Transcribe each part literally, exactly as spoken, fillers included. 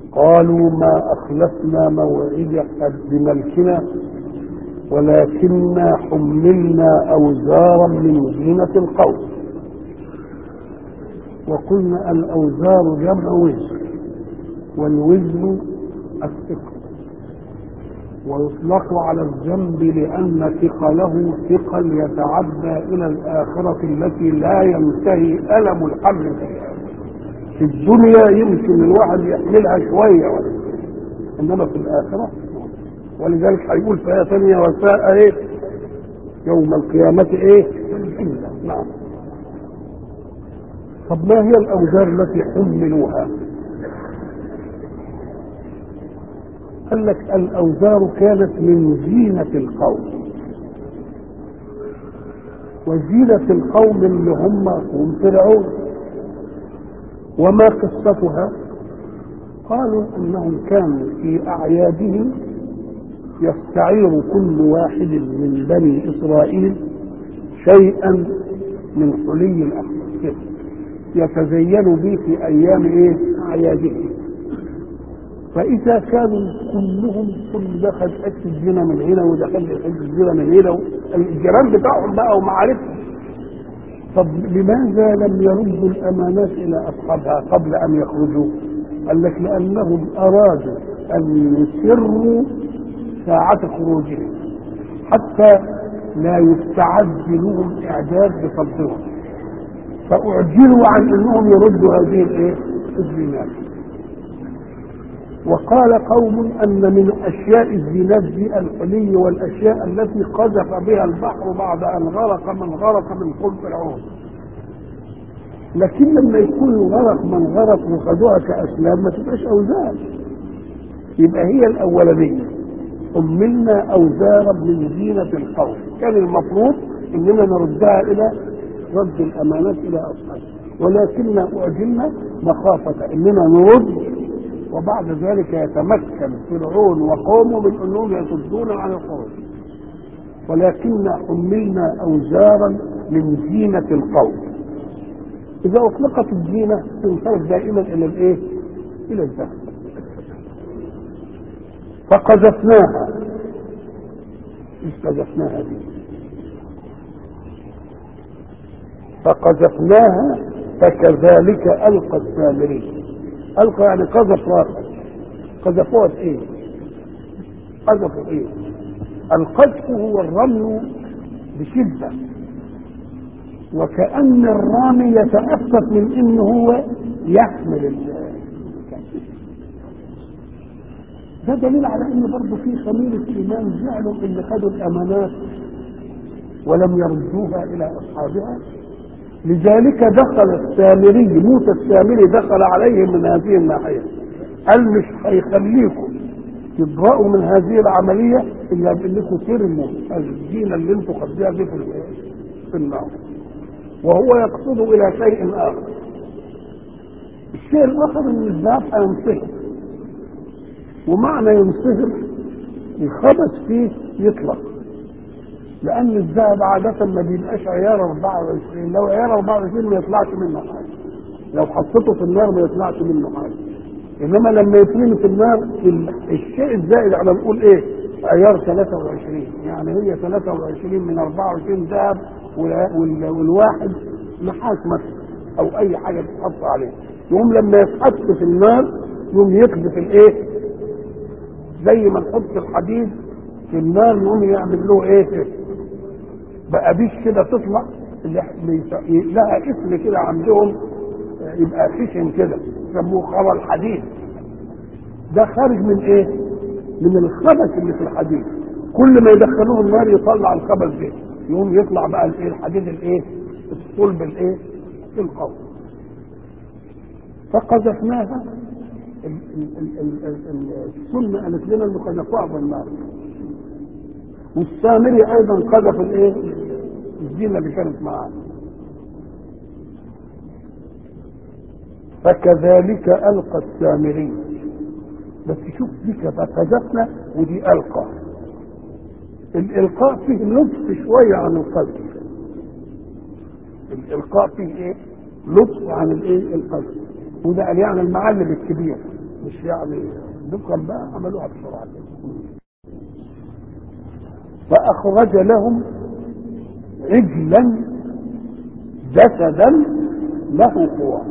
قالوا ما أخلفنا موعدك بملكنا ولكننا حملنا أوزارا من زينة القوم. وقلنا الأوزار جمع وزر، والوزن الثقل، ويطلق على الذنب لأن ثقله ثقل يتعدى إلى الآخرة التي لا ينتهي ألم الحمل فيها. في الدنيا يمكن الواحد يحملها شوية ولا، إنما في الآخرة، ولذلك هيقول في آية ثانية وساء إيه يوم القيامة إيه إلا. نعم. طب ما هي الأوزار التي حملوها؟ قال لك الأوزار كانت من زينة القوم، وزينة القوم اللي هم قوم فرعون. وما قصتها؟ قالوا انهم كانوا في اعيادهم يستعير كل واحد من بني اسرائيل شيئا من حلي الاحمر يتزين به في ايام ايه اعيادهم. فاذا كانوا كلهم كل دخل حته الزنا من هنا ودخل حته الزنا من هنا، الجيران بتاعهم بقى ومعارفهم، طب لماذا لم يردوا الامانات الى اصحابها قبل ان يخرجوا؟ قال لك لانهم ارادوا ان يسروا ساعة خروجهم حتى لا يستعد لهم اعداد بصدهم، فاعجلوا عن انهم يردوا هذه الايه الزينات. وقال قوم ان من اشياء الزينات دي الحلي والاشياء التي قذف بها البحر بعد ان غرق من غرق من قوم فرعون. لكن لما يكون الغرق من غرق وخدوها كاسلام ما تبقاش اوزار، يبقى هي الاولانيه حملنا اوزارا من زينه القوم. كان المفروض اننا نردها الى رد الامانات الى اصحابها، ولكننا اعجلنا مخافه اننا نرد وبعد ذلك يتمكن فرعون وقومه من انهم يصدون عن الخروج. ولكن حملنا اوزارا من زينة القوم. اذا اطلقت الزينة تنصرف دائما الى الايه الى الذهب. فقذفناها، ايش قذفناها دي؟ فقذفناها فكذلك القى السامري. ألقى يعني قذف راسه. قذفوها ايه؟ قذفوا ايه؟ القذف هو الرمي بشدة، وكأن الرامي يتأسف من انه هو يحمل ال ده دليل على ان برضه في خميلة ايمان زعلوا اللي خدوا الامانات ولم يردوها الى اصحابها. لذلك دخل السامري موسى السامري دخل عليهم من هذه الناحية، قال مش هيخليكم تبرأوا من هذه العملية الا بانكم ترموا الزينة اللي انتم خدوها دي في النار. وهو يقصد الى شيء اخر. الشيء الاخر ان الذهب هينصهر، ومعنى ينصهر الخبث فيه يطلق، لأن الذهب عادة ما بيبقاش عيار أربعة وعشرين. لو عيار أربعة وعشرين ما يطلعش منه حاجة، لو حطيته في النار ما يطلعش منه حاجة. إنما لما يترمي في النار الشيء الزائد على نقول إيه عيار ثلاثة وعشرين، يعني هي ثلاثة وعشرين من أربعة وعشرين ذهب والواحد نحاس مثلا أو أي حاجة تتحط عليه. يوم لما يتحط في النار يوم يقذف الإيه زي ما نحط الحديد في النار يوم يعمل له إيه بقى بيش كده تطلع لها اسم كده عندهم يبقى خشن كده يسموه خبى الحديد. ده خارج من ايه؟ من الخبث اللي في الحديد. كل ما يدخلوه النار يطلع الخبث ده يقوم يطلع بقى الايه الحديد الايه الصلب الايه القوي. فقذفناها. السنه قالت لنا انه قذفوها بالنار، والسامري ايضا قذف الايه الزينه اللي كانت معاه. فكذلك القى السامري. بس شوف دي فقذفنا ودي القى. الالقاء فيه لطف شويه عن القذف. الالقاء فيه ايه لطف عن الايه القذف. وده قال يعني المعلم الكبير مش يعني دكان بقى، عملوها بسرعه. فأخرج لهم عجلا جسدا له خوار.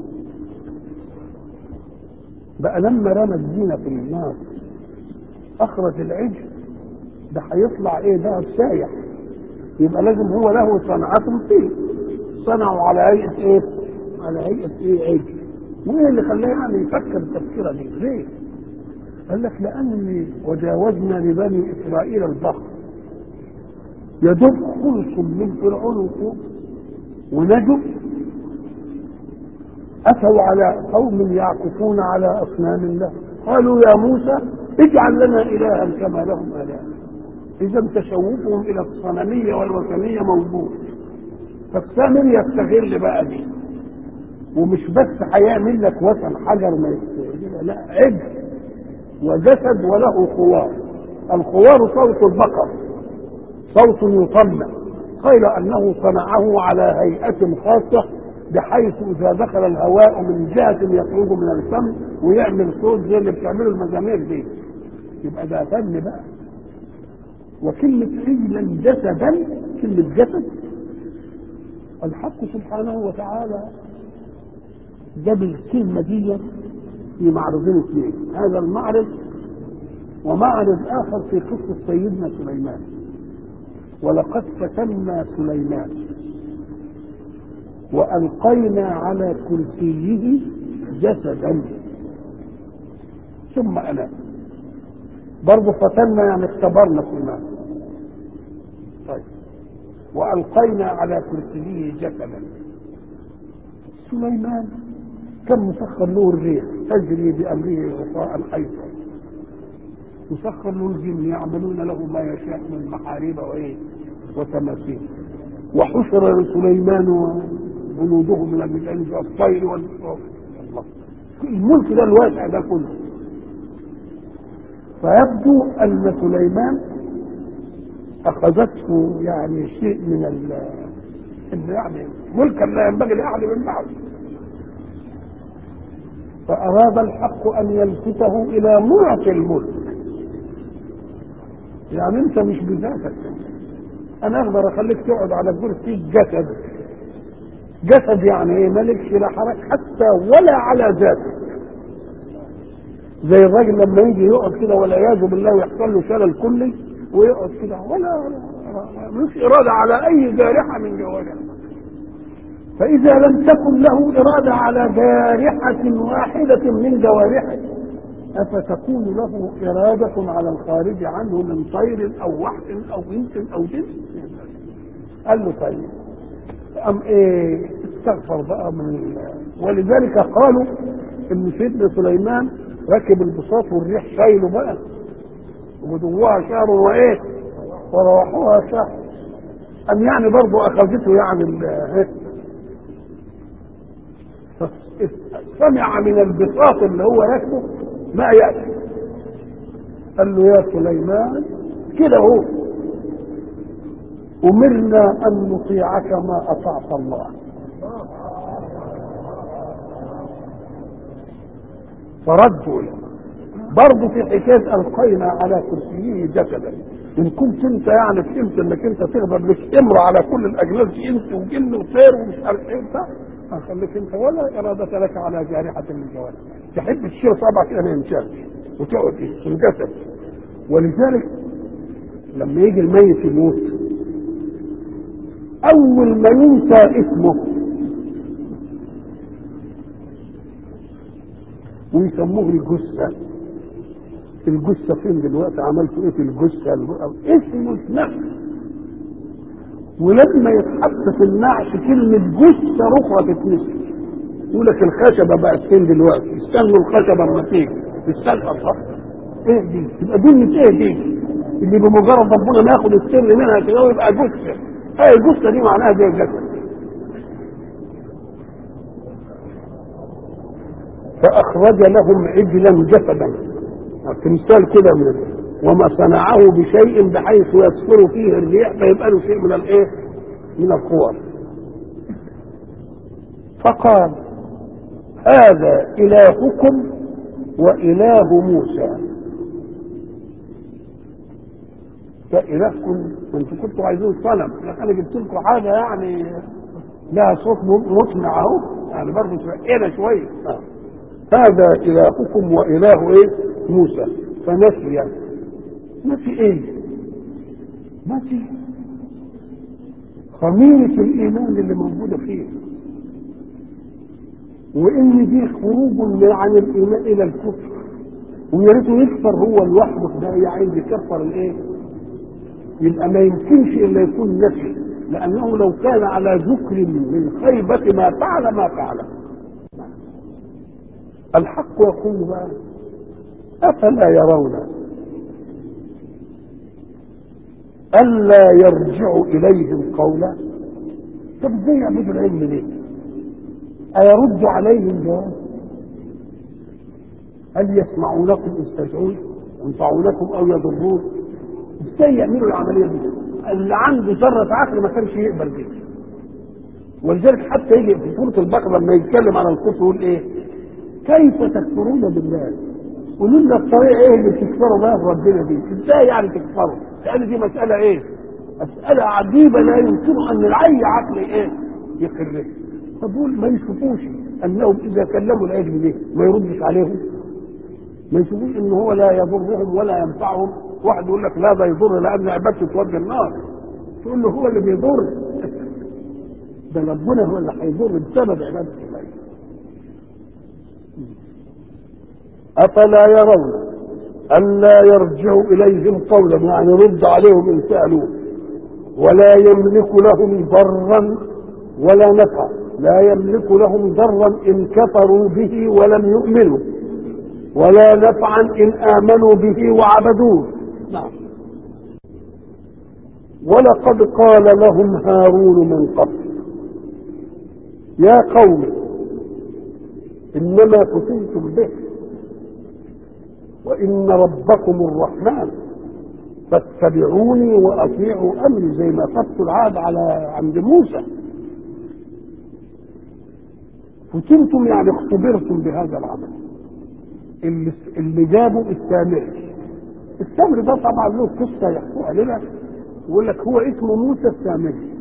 بقى لما رمى الزينة في النار أخرج العجل، ده هيطلع إيه؟ ده سايح، يبقى لازم هو له صنعة فيه، صنعوا على هيئة إيه؟ على هيئة إيه؟ عجل. وإيه اللي خلاه يعني يفكر التفكيرة دي؟ ليه؟ قال لك لأن وجاوزنا لبني إسرائيل البحر، يدب خلص من فرعون وفوق ونجوا، أتوا على قوم يعكفون على أصنام الله، قالوا يا موسى اجعل لنا إلها كما لهم آلهة. إذا تشوفهم إلى الصنمية والوثنية موجود، فالسامر يستغل بقى دي، ومش بس هيعمل لك وثن حجر ما يستغل، لا، عجل وجسد وله خوار. الخوار صوت البقر، صوت يطمع، قيل انه صنعه على هيئة خاصة، بحيث اذا دخل الهواء من جهة يخرج من الفم ويعمل صوت زي اللي بتعمله المزامير دي، يبقى ده فن بقى. وكلمة عجلا جسدا، كلمة جسد الحق سبحانه وتعالى جاب الكلمة دي في معرضين اثنين، هذا المعرض ومعرض اخر في قصة سيدنا سليمان. ولقد فتنا سليمان وألقينا على كرسيه جسدا ثم أنام. برضه فتنا يعني اختبرنا سليمان. طيب، وألقينا على كرسيه جسدا. سليمان كان مسخر له الريح تجري بأمره رخاء حيث، مسخر له الجن يعملون له ما يشاء من محاريب وايه وتماثيل، وحشر لسليمان وجنوده من الجن والطير والنصر، الملك ده الواسع ده كله. فيبدو ان سليمان اخذته يعني شيء من ال يعني ملكا لا ينبغي لاحد من بعده، فاراد الحق ان يلفته الى معطي الملك. يعني انت مش بذاتك، انا اقدر اخليك تقعد على كرسي جسد. جسد يعني ايه؟ مالكش لا حركه حتى ولا على ذاتك، زي الراجل لما يجي يقعد كده والعياذ بالله ويحصل له شلل كلي ويقعد كده ولا مش اراده على اي جارحه من جوارحه. فاذا لم تكن له اراده على جارحه واحده من جوارحه، أفتكون له إرادة على الخارج عنه من طير أو وحش أو إنس أو جن؟ قال له طيب، أم إيه استغفر بقى من الله. ولذلك قالوا إن سيدنا سليمان ركب البساط والريح شايله بقى، ودوها شهر وإيه وروحوها شهر، أم يعني برضه أخذته يعني ال سمع من البساط اللي هو راكبه ما يأتي، قال له يا سليمان كده هو أمرنا أن نطيعك ما أطعت الله. فردوا له برضه في حكاية ألقينا على كرسيه جسدا. إن كنت أنت يعني فهمت إنك أنت تقدر لك امر على كل الأجناس دي، إنس وجن وطير ومش عارف إيه بتاع، هنخليك أنت ولا إرادة لك على جارحة من جوارح. تحب تشيل صعبك كده ما ينشالش وتقعد في الجسد. ولذلك لما يجي الميت يموت أول ما ينسى اسمه ويسموه الجثة. الجثة فين دلوقتي؟ عملتوا ايه في الجثة؟ اسمه نفس. ولما يتحط في النعش كلمة جثة أخرى تتنسي، يقول لك الخشبة بقت فين دلوقتي؟ استنوا الخشبة اما تيجي، استنى الصح. ايه دي؟ يبقى دي مش ايه دي؟ اللي بمجرد ربنا ما ياخد السر منها كده ويبقى جثة. ايه الجثة دي معناها زي الجسد. فأخرج لهم عجلا جسدا، تمثال كده من وما صنعه بشيء بحيث يصفر فيه الريح فيبقى له شيء من الايه؟ من القوى. فقال هذا إلهكم وإله موسى. فإلهكم انتوا كنتوا عايزين صنم، انا جبت لكم حاجه يعني لها صوت مسمع اهو، يعني برضه ترقينا شويه. هذا إلهكم وإله ايه؟ موسى. فنسي. نسي ايه؟ نسي خميرة الإيمان اللي موجودة فيه، وإن دي خروج عن الإيمان إلى الكفر، ويا ريته يكفر هو لوحده، ده عايز يكفر الإيه؟ يبقى ما يمكنش إلا يكون نسي، لأنه لو كان على ذكر من خيبة ما فعل ما فعل. الحق يقول بقى: أفلا يرون ألا يرجع إليهم قولا؟ طب ازاي يعبدوا العلم ليه؟ أيرد عليهم جواب؟ هل يسمعونكم استدعون ينفعونكم أو يضرون؟ ازاي يعملوا العملية دي؟ اللي عنده ذرة عقل ما كانش يقبل بيه. ولذلك حتى يجي في سورة البقرة لما يتكلم عن الكفر يقول ايه؟ كيف تكفرون بالله؟ قولوا لنا الطريقة ايه اللي تكفروا بها بربنا دي؟ ازاي يعني تكفروا؟ لأن دي مسألة ايه؟ مسألة عجيبة لا يمكن أن العي عقل ايه؟ يقرها. فدول ما يشوفوش أنهم إذا كلموا العجل دي ما يردش عليهم، ما يشوفوش إن هو لا يضرهم ولا ينفعهم. واحد يقول لك لا ده يضر لأن عبادته تودي النار، تقول له هو اللي بيضر، ده ربنا هو اللي هيضر بسبب عبادة الله. أفلا يرون ألا يرجعوا إليهم قولا، يعني رد عليهم إن سألوه، ولا يملك لهم ضرا ولا نفعا، لا يملك لهم ضرا إن كفروا به ولم يؤمنوا، ولا نفعا إن آمنوا به وعبدوه. نعم. ولقد قال لهم هارون من قبل: يا قوم إنما فتنتم به وإن ربكم الرحمن فاتبعوني وأطيعوا أمري، زي ما خدتوا العهد على عند موسى. فتنتم يعني اختبرتم بهذا العمل. اللي, اللي جابوا السامري، السامري ده طبعا له قصة يحكوها لنا، يقول لك هو اسمه موسى السامري.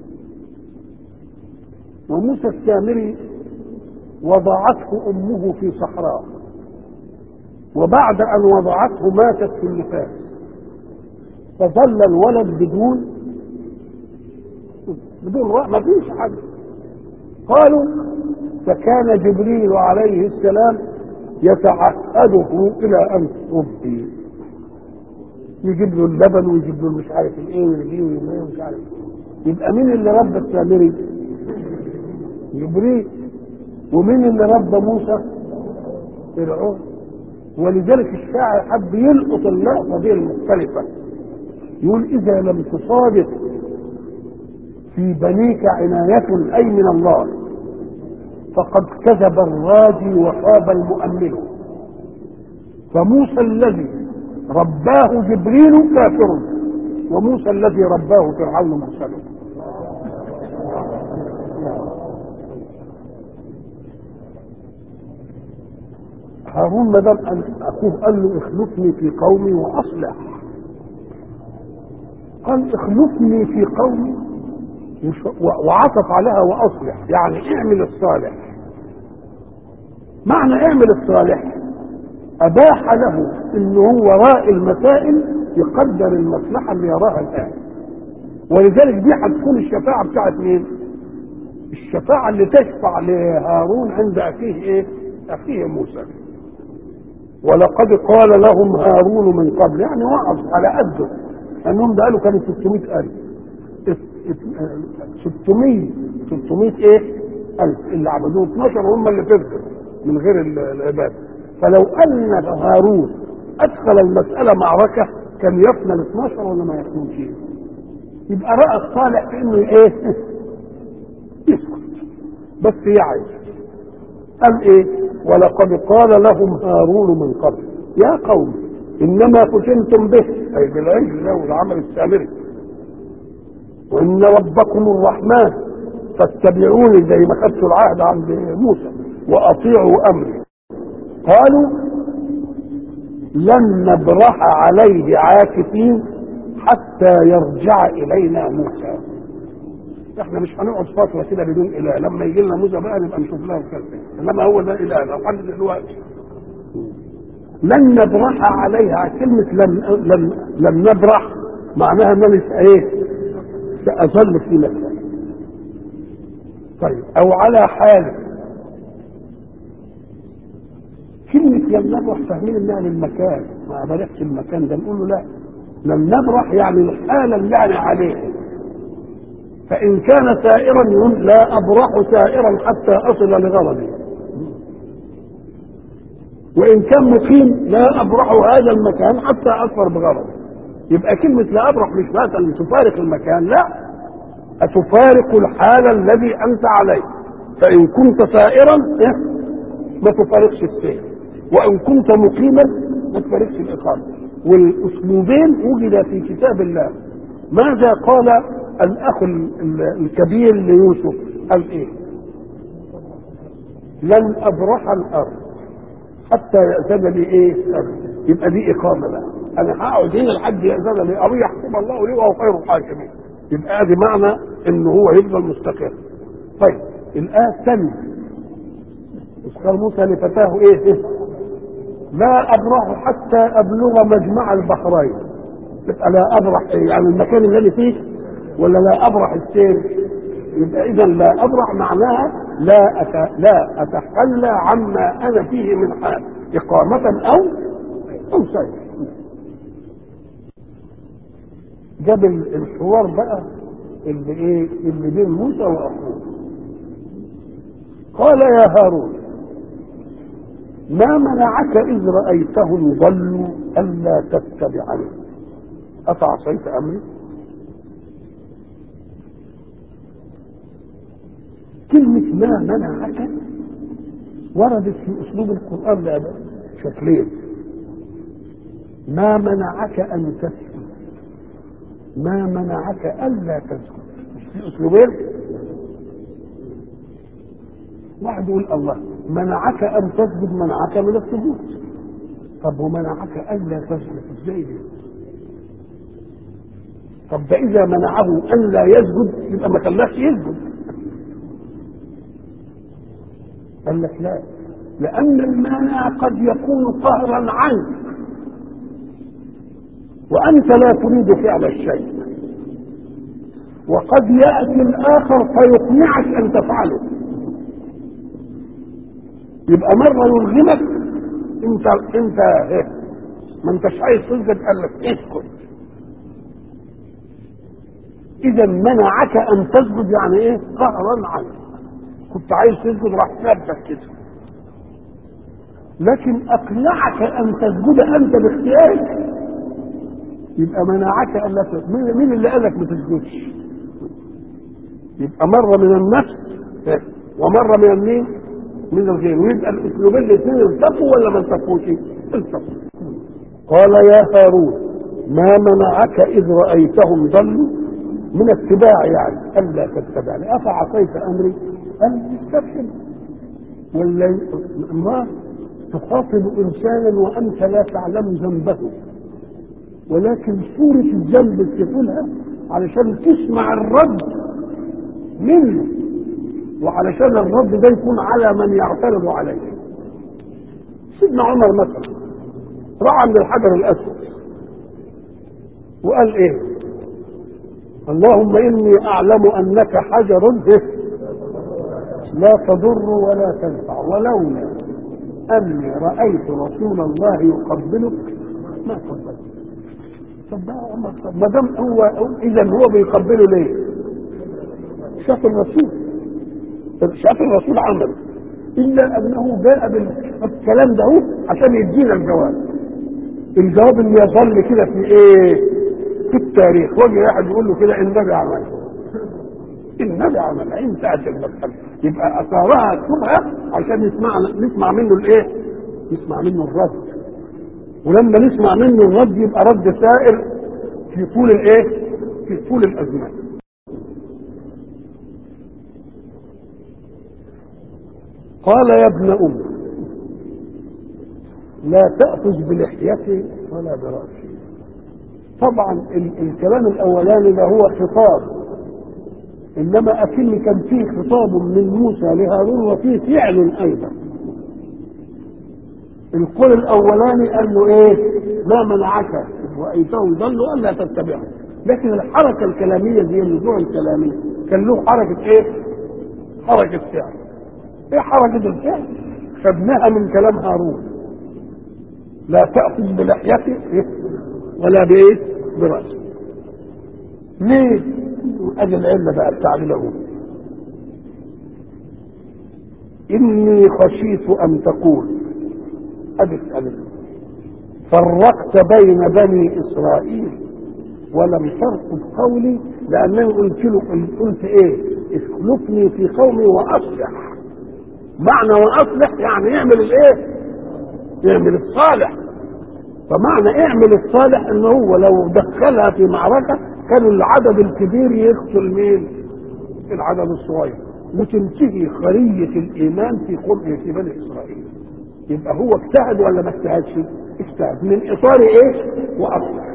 وموسى السامري وضعته أمه في صحراء، وبعد أن وضعته ماتت في النفاس، فظل الولد بدون بدون رأى، ما فيش حد. قالوا فكان جبريل عليه السلام يتعهده إلى أن تربي، يجيب له اللبن ويجيب له مش عارف الايه ويجيب له ايه ومش عارف. يبقى مين اللي ربى السامري؟ جبريل. ومين اللي ربى موسى؟ فرعون. ولذلك الشاعر حب يلقط اللقطه دي المختلفه، يقول: اذا لم تصادف في بنيك عنايه اي من الله فقد كذب الراجي وخاب المؤمل، فموسى الذي رباه جبريل كافر، وموسى الذي رباه فرعون مرسل. هارون ما دام اخوه قال له اخلفني في قومي واصلح، قال اخلفني في قومي وعطف عليها واصلح، يعني اعمل الصالح. معنى اعمل الصالح اباح له ان هو وراء المسائل يقدر المصلحه اللي يراها الان. ولذلك دي هتكون الشفاعه بتاعت مين؟ الشفاعه اللي تشفع لهارون عند اخيه ايه؟ اخيه موسى. ولقد قال لهم هارون من قبل، يعني وقف على قده، لانهم ده قالوا كانوا ستمائة ألف. ستمائة ستمائة ايه؟ ألف اللي عبدوه، اثناشر هم اللي فزوا من غير العباده. فلو ان هارون ادخل المساله معركه كان يفنى ال اثناشر ولا ما يفنوش؟ يبقى راى الصالح في انه ايه؟ يسكت بس يعي. قال ايه؟ ولقد قال لهم هارون من قبل: يا قوم انما فتنتم به، اي بالعجل له العمل السامري، وان ربكم الرحمن فاتبعوني، زي ما خدتوا العهد عند موسى، واطيعوا امري. قالوا لن نبرح عليه عاكفين حتى يرجع الينا موسى. احنا مش هنقعد فتره كده بدون اله، لما يجي لنا موسى بقى نبقى نشوف له كذا، انما هو ده اله لحد دلوقتي. لن نبرح عليها، كلمه لن لن لن نبرح معناها ان انا ايه؟ ساظل في مكان. طيب او على حال. كلمه لن نبرح فاهمين انها للمكان، ما بلغش المكان ده، نقول له لا، لن نبرح يعني الحاله اللي انا عليها. فإن كان سائرا يقول لا أبرح سائرا حتى أصل لغرضي، وإن كان مقيم لا أبرح هذا المكان حتى أصفر بغرضي. يبقى كلمة لا أبرح مش مثلا تفارق المكان، لا، أتفارق الحال الذي أنت عليه. فإن كنت سائرا ما تفارقش السير، وإن كنت مقيما ما تفارقش الإقامة. والأسلوبين وجد في كتاب الله. ماذا قال الأخ الكبير ليوسف؟ قال إيه؟ لن أبرح الأرض حتى يأذن لي إيه؟ يبقى دي إقامة بقى، أنا هقعد هنا لحد يأذن لي أو يحكم الله لي وهو خير الحاكمين. يبقى دي معنى إن هو يفضل مستقر. طيب الآية الثانية قال موسى لفتاه إيه؟ لا أبرح حتى أبلغ مجمع البحرين. يبقى لا أبرح إيه؟ يعني المكان اللي أنا فيه ولا لا أبرح السير؟ يبقى إذا لا أبرح معناها لا أت... لا أتخلى عما أنا فيه من حال، إقامة أو أو سير. جاب الحوار بقى اللي إيه؟ اللي بين موسى وأخوه. قال يا هارون ما منعك إذ رأيتهم ضلوا ألا تتبعني أفعصيت أمري؟ كلمة ما منعك وردت في أسلوب القرآن بقى شكلين. ما منعك أن تسجد، ما منعك ألا تسجد، مش في أسلوبين؟ واحد يقول الله منعك أن تسجد، منعك من السجود. طب ومنعك ألا تسجد ازاي دي؟ طب ده إذا منعه أن لا يسجد يبقى ما خلاش يسجد. قال لك لا، لأن المانع قد يكون قهرا عنك وأنت لا تريد فعل الشيء، وقد يأتي الآخر فيقنعك أن تفعله. يبقى مرة يرغمك انت انت ايه ما انتش عايز تسجد، قال لك اسكت. اذا منعك ان تسجد يعني ايه؟ قهرا عنك. كنت عايز تسجد راح سابك كده، لكن اقنعك ان تسجد انت باختيارك يبقى منعك ان لا تسجد. مين اللي قالك ما تسجدش؟ يبقى مرة من النفس ومرة من مين؟ من الغير. ويبقى الاسلوبين الاثنين التقوا ولا ما التقوش؟ التقوا. قال يا هارون ما منعك اذ رايتهم ضلوا من اتباع يعني الا تتبعني افعصيت امري؟ قال استبشر. ولا ما تخاطب انسانا وانت لا تعلم ذنبه، ولكن صورة الذنب تقولها علشان تسمع الرد منه، وعلشان الرد ده يكون على من يعترض عليه. سيدنا عمر مثلا راح عند الحجر الاسود وقال ايه؟ اللهم اني اعلم انك حجر لا تضر ولا تنفع، ولولا اني رايت رسول الله يقبلك ما قبلت. طب ده عمر، ما دام هو اذا هو بيقبله ليه؟ شاف الرسول، شاف الرسول عمله، الا انه جاء بالكلام ده عشان يدينا الجواب. الجواب اللي يظل كده في ايه؟ في التاريخ. وجه واحد يقول له كده النبي عمل، النبي عمل، انتهت المسألة. يبقى اثارها شبهه عشان نسمع نسمع منه الايه؟ نسمع منه الرد. ولما نسمع منه الرد يبقى رد سائر في طول الايه؟ في طول الازمان. قال يا ابن أم لا تأخذ بلحيته ولا برأسه. طبعا ال- الكلام الأولاني ده هو خطاب، إنما أكن كان فيه خطاب من موسى لهارون وفيه فعل أيضا. القول الأولاني قال له إيه؟ ما منعك وأيتهم ضلوا ألا تتبعهم، لكن الحركة الكلامية دي النزوع الكلامي كان له حركة إيه؟ حركة فعل. إيه حركة الفعل؟ خدناها من كلام هارون، لا تأخذ بلحيته ولا بإيه؟ برأسه. ليه؟ أجل العلة بقى التعليل. إني خشيت أن تقول أبت أبت فرقت بين بني إسرائيل ولم ترقب قولي، لأنني قلت له قلت إيه؟ اسلكني في قومي وأصلح. معنى وأصلح يعني يعمل الإيه؟ يعمل الصالح. فمعنى اعمل الصالح انه هو لو دخلها في معركة كان العدد الكبير يقتل مين؟ العدد الصغير، وتنتهي خرية الإيمان في قوم في بني إسرائيل. يبقى هو اجتهد ولا ما اجتهدش؟ اجتهد من إطار ايه؟ وأصلح.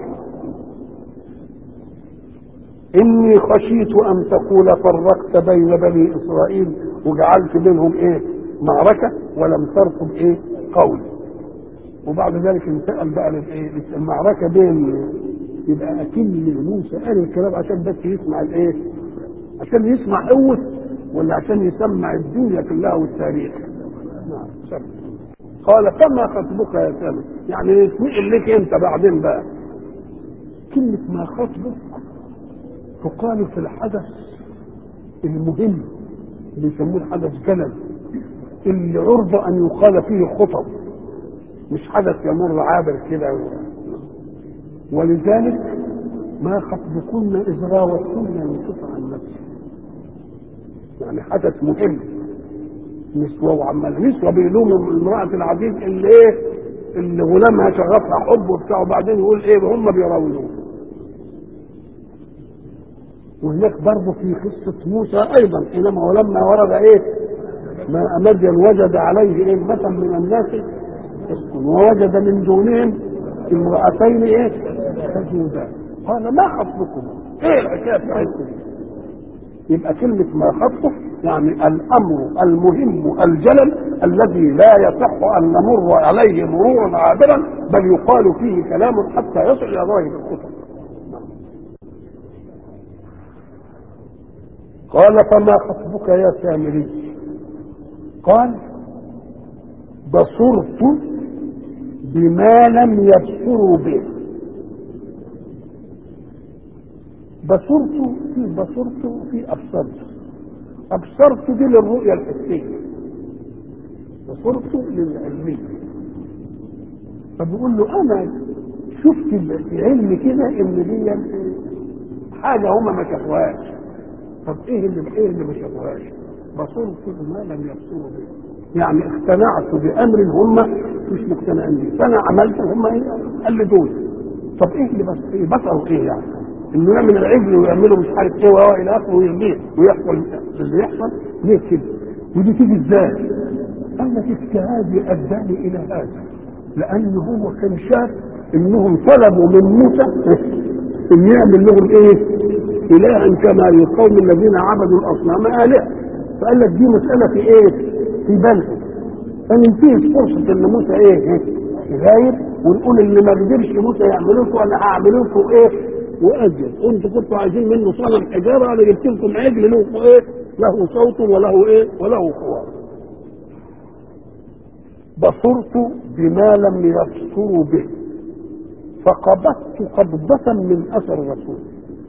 إني خشيت أن تقول فرقت بين بني إسرائيل وجعلت بينهم ايه؟ معركة ولم ترقب ايه؟ قولي. وبعد ذلك انتقل بقى للايه؟ المعركه بين، يبقى اكن موسى قال الكلام عشان بس يسمع الايه؟ عشان يسمع قوه ولا عشان يسمع الدنيا كلها والتاريخ؟ نعم سمع. قال فما خطبك يا سامي؟ يعني يتنقل لك انت بعدين بقى. كلمه ما خطبك تقال في الحدث المهم اللي يسموه الحدث جلل، اللي عرضه ان يقال فيه خطب، مش حدث يمر عابر كده. ولذلك ما خطبكن إذ راوتن يوسف عن نفسه، يعني حدث مهم. نسوة وعمال نسوة بيلوموا امرأة العزيز اللي ايه؟ اللي غلامها شغفها حب وبتاعه، وبعدين يقول ايه؟ هم بيراودوه. وهناك برضه في قصة موسى أيضا حينما ولما ورد ايه؟ ما مدين وجد عليه ايه؟ مثل من الناس ووجد من دونهم امرأتين ايه؟ تجودان. قال ما خطبكم؟ ايه الحكايه بتاعتكم؟ يبقى كلمه ما خطبه يعني الامر المهم الجلل الذي لا يصح ان نمر عليه مرورا عابرا، بل يقال فيه كلام حتى يصل الى ظاهر الكتب. قال فما خطبك يا سامري؟ قال بصرت بما لم يبصروا به. بصرت في بصرت في أبصرت. أبصرت دي للرؤية الحسية، بصرت للعلمية. فبقول له أنا شفت العلم كده إن دي حاجة هما ما شافوهاش. طب إيه اللي إيه اللي ما شافوهاش؟ بصرت بما لم يبصروا به، يعني اقتنعت بأمر هم مش مقتنعين به، فأنا عملت هم إيه؟ قلدوني. طب إيه اللي بس إيه بصروا إيه يعني؟ إنه يعمل العجل ويعملوا مش عارف إيه وهو إلى آخره ويرميه ويحصل اللي يحصل ليه كده؟ ودي تيجي إزاي؟ قال لك اجتهادي أداني إلى هذا، لأنه هو كان شاف إنهم طلبوا من موسى إن يعمل لهم إيه؟ إلها كما القوم الذين عبدوا الأصنام آلهة. فقال لك دي مسألة في إيه؟ في بالهم. فننتهز فرصة إن موسى إيه؟ غايب، ونقول اللي ما قدرش موسى يعملوا لكم أنا هعمل لكم إيه؟ وأجل. أنتوا كنتوا عايزين منه صنم حجارة، أنا جبت لكم عجل له إيه؟ له صوت وله إيه؟ وله خوار. بصرت بما لم يبصروا به فقبضت قبضة من أثر الرسول.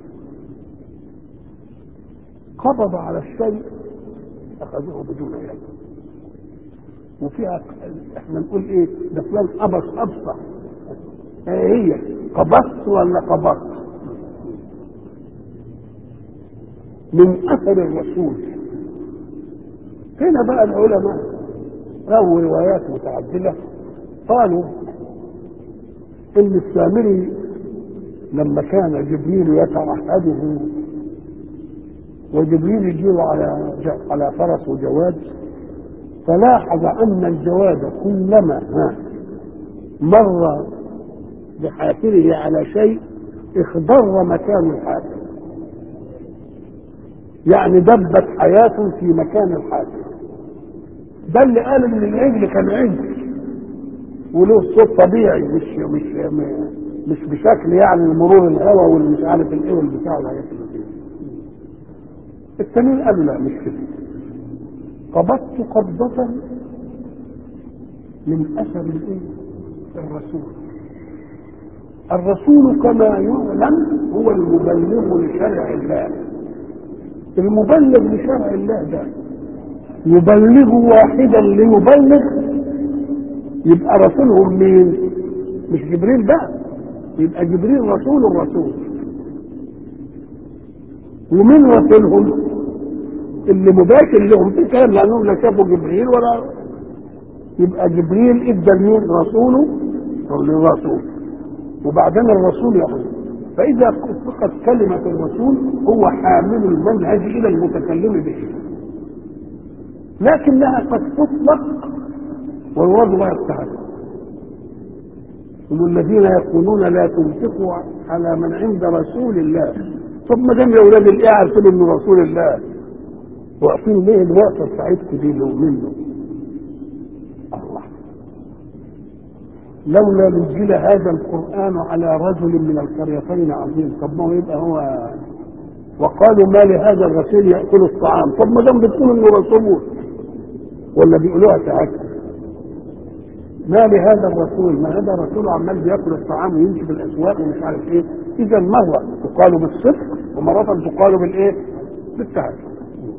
قبض على الشيء أخذوه بدون علم. وفيها احنا نقول ايه؟ ده فلان قبض قبضة. ايه هي؟ قبضت ولا قبضت؟ من أثر الرسول. هنا بقى العلماء رووا روايات متعددة، قالوا ان السامري لما كان جبريل يتعهده وجبريل يجيله على على فرس وجواد، فلاحظ ان الجواد كلما مر بحافره على شيء اخضر مكان الحافر، يعني دبت حياته في مكان الحافر. ده اللي قال ان العجل كان عجل وله صوت طبيعي، مش مش مش بشكل يعني مرور الهواء واللي مش عارف الايه والبتاع والحاجات اللي فيه. التانيين قالوا لا مش كده، قبضت قبضة من اثر الايه؟ الرسول. الرسول كما يعلم هو المبلغ لشرع الله. المبلغ لشرع الله ده يبلغ واحدا ليبلغ، يبقى رسولهم مين؟ مش جبريل بقى، يبقى جبريل رسول الرسول. ومن رسولهم اللي مباشر لهم في كلام، لانهم لا شافوا جبريل ولا، يبقى جبريل ادى لمين؟ رسوله للرسول، وبعدين الرسول يقول. فاذا اطلقت كلمه الرسول هو حامل المنهج الى المتكلم به، لكنها قد تطلق والوضع لا يستهدف. هم الذين يقولون لا تنفقوا على من عند رسول الله. طب ما دام يا اولاد الايه عارفين انه رسول الله، واقفين ليه الوقفه بتاعتكم دي منه؟ الله، لولا نزل هذا القران على رجل من القريتين عظيم. طب ما هو يبقى هو، وقالوا ما لهذا الرسول ياكل الطعام. طب ما دام بتقولوا انه رسول، ولا بيقولوها ساعتها ما لهذا الرسول، ما هذا رسول عمال بياكل الطعام ويمشي في الاسواق ومش عارف ايه. اذا مره تقال بالصدق ومره تقال بالايه؟ بالتهكم.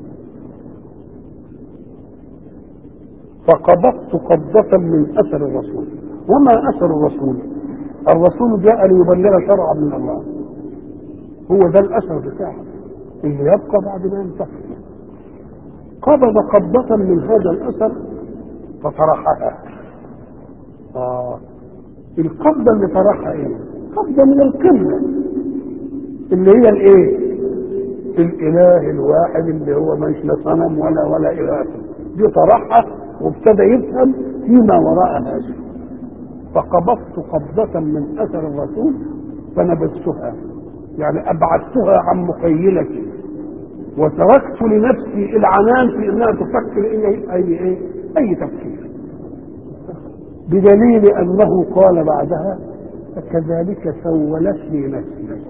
فقبضت قبضة من اثر الرسول. وما اثر الرسول؟ الرسول جاء ليبلغ شرعا من الله، هو ده الاثر بتاعه اللي يبقى بعد ما ينتهي. قبض قبضة من هذا الاثر فطرحها. آه. القبضة اللي طرحها ايه؟ قبضة من القبلة اللي هي الايه؟ الاله الواحد اللي هو مش لا صنم ولا ولا اله. دي طرحها وابتدى يفهم فيما وراء هذا. فقبضت قبضة من اثر الرسول فنبذتها، يعني ابعدتها عن مخيلتي وتركت لنفسي العنان في انها تفكر اي اي اي, أي تفكير، بدليل انه قال بعدها فكذلك سولت لي نفسي.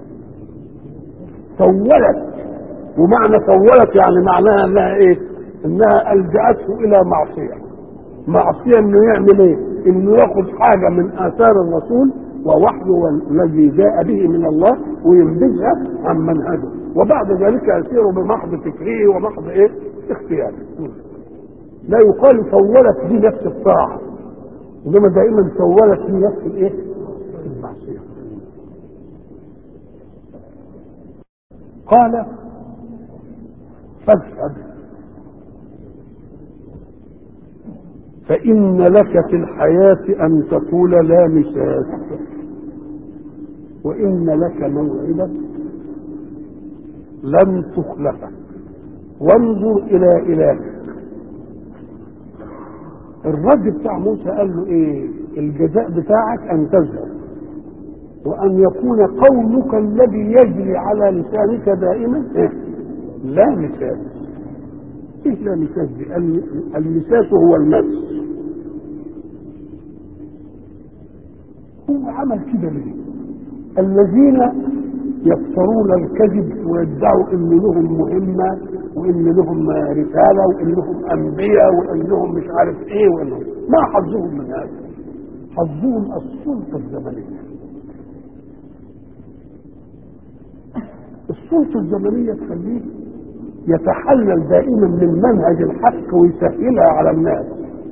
سولت، ومعنى سولت يعني معناها انها ايه؟ انها الجأته الى معصيه. معصيه انه يعمل ايه؟ انه ياخذ حاجه من اثار الرسول ووحيه الذي جاء به من الله وينبذها عن منهجه، وبعد ذلك يسير بمحض فكره ومحض ايه؟ اختياره. لا يقال سولت لي نفس الطاعه، انما دائما سولت لي نفس الايه؟ المعصيه. قال فاذهب فإن لك في الحياة أن تقول لا مساس، وإن لك موعدا لن تخلفه، وانظر إلى إلهك. الرد بتاع موسى قال له إيه؟ الجزاء بتاعك أن تذهب وأن يكون قولك الذي يجري على لسانك دائما إيه؟ لا مساس. إيه لا مساس دي؟ المساس هو المس. هو عمل كده ليه؟ الذين يفترون الكذب ويدعوا ان لهم مهمه وان لهم رساله وان لهم انبياء وان لهم مش عارف ايه وانهم ما حظهم من هذا؟ حظهم السلطه الزمنيه. السلطه الزمنيه تخليه يتحلل دائما من منهج الحق ويسهلها على الناس،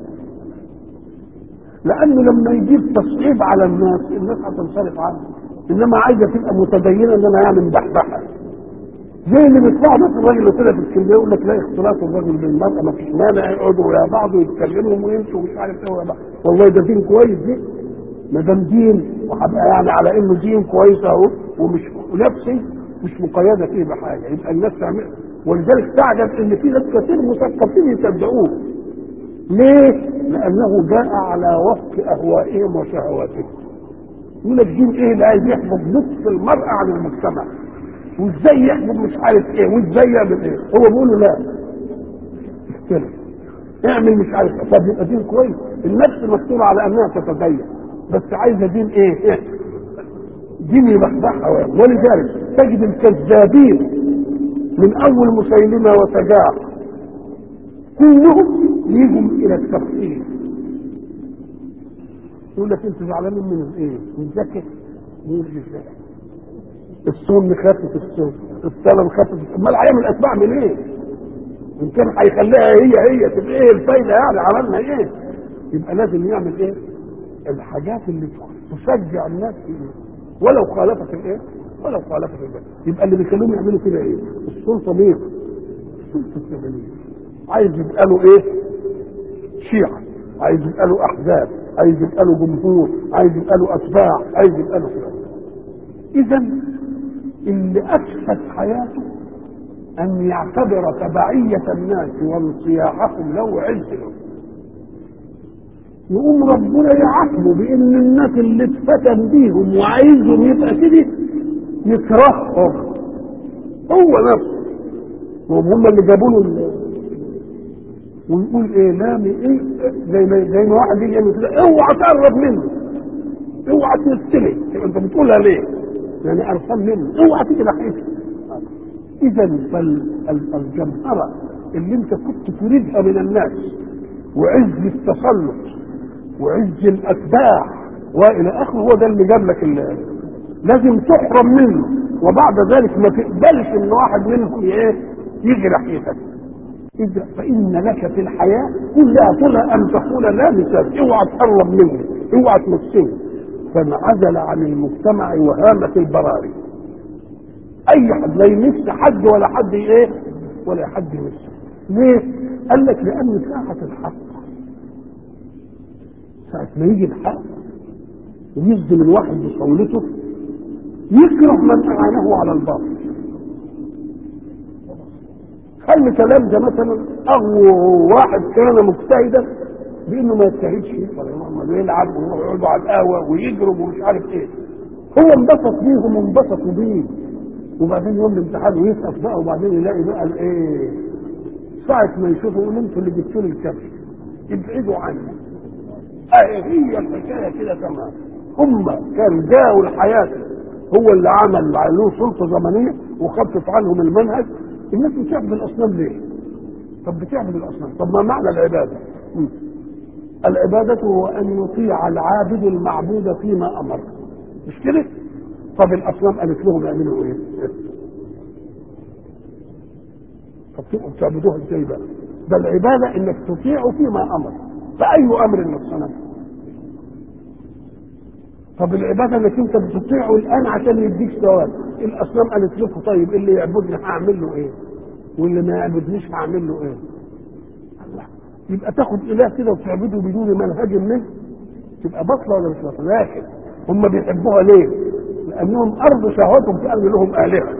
لانه لما يجيب تصعيب على الناس الناس هتنصرف عنه، انما عايزه تبقى متدينه ان انا يعني مبحبحه. زي اللي بيطلعوا بس الراجل اللي طلع في الكليه يقول لك لا اختلاط الرجل بالمراه ما فيش مانع، يقعدوا ويا بعض ويتكلموا ويمشوا ومش عارف ايه ويا بعض. والله ده دين كويس، دي ما دام دين وهبقى يعني على انه دين كويس اهو ومش نفسي مش مقيده فيه بحاجه، يبقى الناس تعمل. ولذلك تعجب ان في ناس كثير مثقفين يصدقوه ليه؟ لانه جاء على وفق اهوائهم وشهواتهم. يقول لك دين ايه اللي عايز يحفظ نصف المرأة عن المجتمع، وازاي يحفظ مش عارف ايه، وازاي يعمل ايه. هو بيقول له لا استلم اعمل مش عارف ايه. طب يبقى دين كويس. النفس مكتوبه على انها تتدين، بس عايزه دين ايه؟ دين يبحبحها. ولذلك تجد الكذابين من اول مسيلمه وسجاع كلهم يجوا الى التفصيل. يقول لك انتوا زعلانين من ايه؟ من زكاه؟ من الزكاه. الصوم مخفف الصوم، الصلاه مخفف. امال هيعمل اتباع من ايه؟ ان كان هيخليها هي هي تبقى ايه الفايده يعني؟ عملنا ايه؟ يبقى لازم يعمل ايه؟ الحاجات اللي تشجع الناس فيه ولو خالفت الايه؟ ولو خالفت الايه؟ يبقى اللي بيخلوهم يعملوا كده ايه؟ السلطه مين؟ السلطه الثمانيه. عايز يبقى له ايه؟ شيعه، عايز يبقى له احزاب، عايز يبقى له جمهور، عايز يبقى له اتباع، عايز يبقى له كده. اذا اللي افسد حياته ان يعتبر تبعيه الناس وانصياعهم له عز له. يقوم ربنا يعاقبه بان الناس اللي اتفتن بيهم وعايزهم يبقى كده يكرههم هو نفسه، وهم اللي جابوا له. ويقول ايه؟ لا ايه زي ما زي ما واحد يجي يقول كده اوعى تقرب منه، اوعى تستلم. انت بتقولها ليه؟ يعني قرفان منه، اوعى تيجي ناحيته. اذا فالجمهره اللي انت كنت تريدها من الناس وعز التسلط وعز الاتباع والى اخره، هو ده اللي جاب لك. لازم تحرم منه، وبعد ذلك ما تقبلش ان واحد منهم ايه يجي ناحيتك. اذا فان لك في الحياه كلها طلع ان تقول لا مثال، اوعى تقرب مني، اوعى تمسني. فانعزل عن المجتمع وهامه البراري. اي حد لا يمس حد ولا حد ايه ولا حد يمسه. ليه؟ قال لك لان ساعه الحق، ساعه ما يجي الحق ويصدم الواحد بقولته يكره من اعانه على الباطل. خلي كلام ده مثلا اغوى واحد كان مجتهدا بانه ما يجتهدش ولا يلعب ويقعدوا على القهوه ويجرب ومش عارف ايه، هو انبسط بيهم وانبسطوا بيه، وبعدين يوم الامتحان ويسقط بقى، وبعدين يلاقي بقى الايه ساعه ما يشوفوا يقول انتوا اللي جبتوا لي الكبش ابعدوا عني. اه هي الحكايه كده تمام. هم كان جاءوا الحياه هو اللي عمل له سلطه زمنيه وخفف عنهم المنهج. الناس بتعبد الاصنام ليه؟ طب بتعبد الاصنام، طب ما معنى العباده؟ م. العباده هو ان يطيع العابد المعبود فيما امر، مش كده؟ طب الاصنام قالت لهم يعملوا ايه؟ طب تبقوا بتعبدوها ازاي بقى؟ ده العباده انك تطيع فيما امر، فاي امر من الصنم؟ طب العباده انك انت بتطيعه الان عشان يديك ثواب. الاصنام قالت لكم طيب اللي يعبدني هعمل له ايه؟ واللي ما يعبدنيش هعمل له ايه؟ الله. يبقى تاخد اله كده وتعبده بدون منهج منه، تبقى بطله ولا مش بطله؟ لكن هم بيحبوها ليه؟ لانهم ارض شهوتهم كان لهم الهه،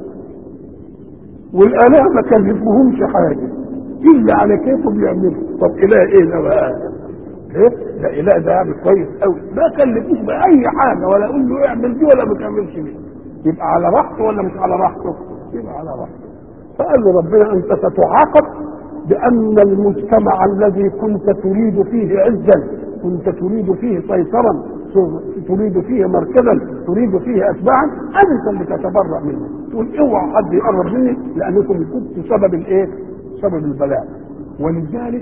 والالهه ما كلفوهمش حاجه الا على كيفهم يعملوا. طب اله ايه ده بقى؟ ايه ده؟ اله ده يعمل كويس قوي، ما كلفوش باي حاجه ولا اقول له اعمل دي ولا ما تعملش دي. يبقى على راحته ولا مش على راحته؟ يبقى على راحته. فقال له ربنا انت ستعاقب بان المجتمع الذي كنت تريد فيه عزا، كنت تريد فيه سيطرا، تريد فيه مركزا، تريد فيه اتباعا، انت اللي تتبرأ منه. تقول اوعى حد يقرب مني لانكم كنتوا سبب الايه؟ سبب البلاء. ولذلك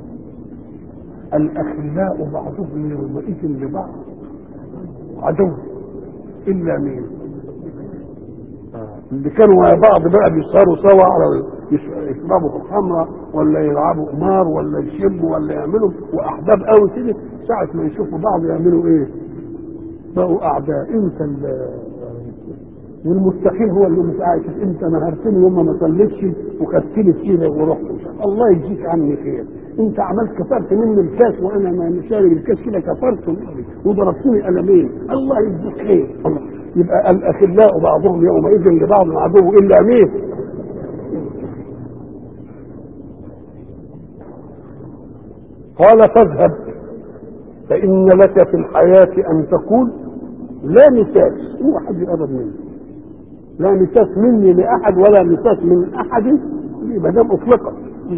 الاخلاء بعضهم يومئذ لبعض عدو الا مين؟ اللي كانوا مع بعض بقى بيسهروا سوا على يشربوا خمره ولا يلعبوا قمار ولا يشموا ولا يعملوا واحباب قوي كده، ساعه ما يشوفوا بعض يعملوا ايه؟ بقوا اعداء. انت والمستحيل هو اللي مش عايش. انت نهرتني يوم ما صليتش وخدتني في ايدك ورحت، الله يجزيك عني خير. انت عملت كفرت مني الكاس وانا ما شارب الكاس كده كفرت وضربتني قلمين، الله يجزيك خير. يبقى الاخلاء بعضهم يومئذ لبعض عدو الا مين؟ قال فاذهب فإن لك في الحياة أن تقول لا مساس، هو حد يقرب مني، لا مساس مني لأحد ولا مساس من أحد، ما دام أطلقت.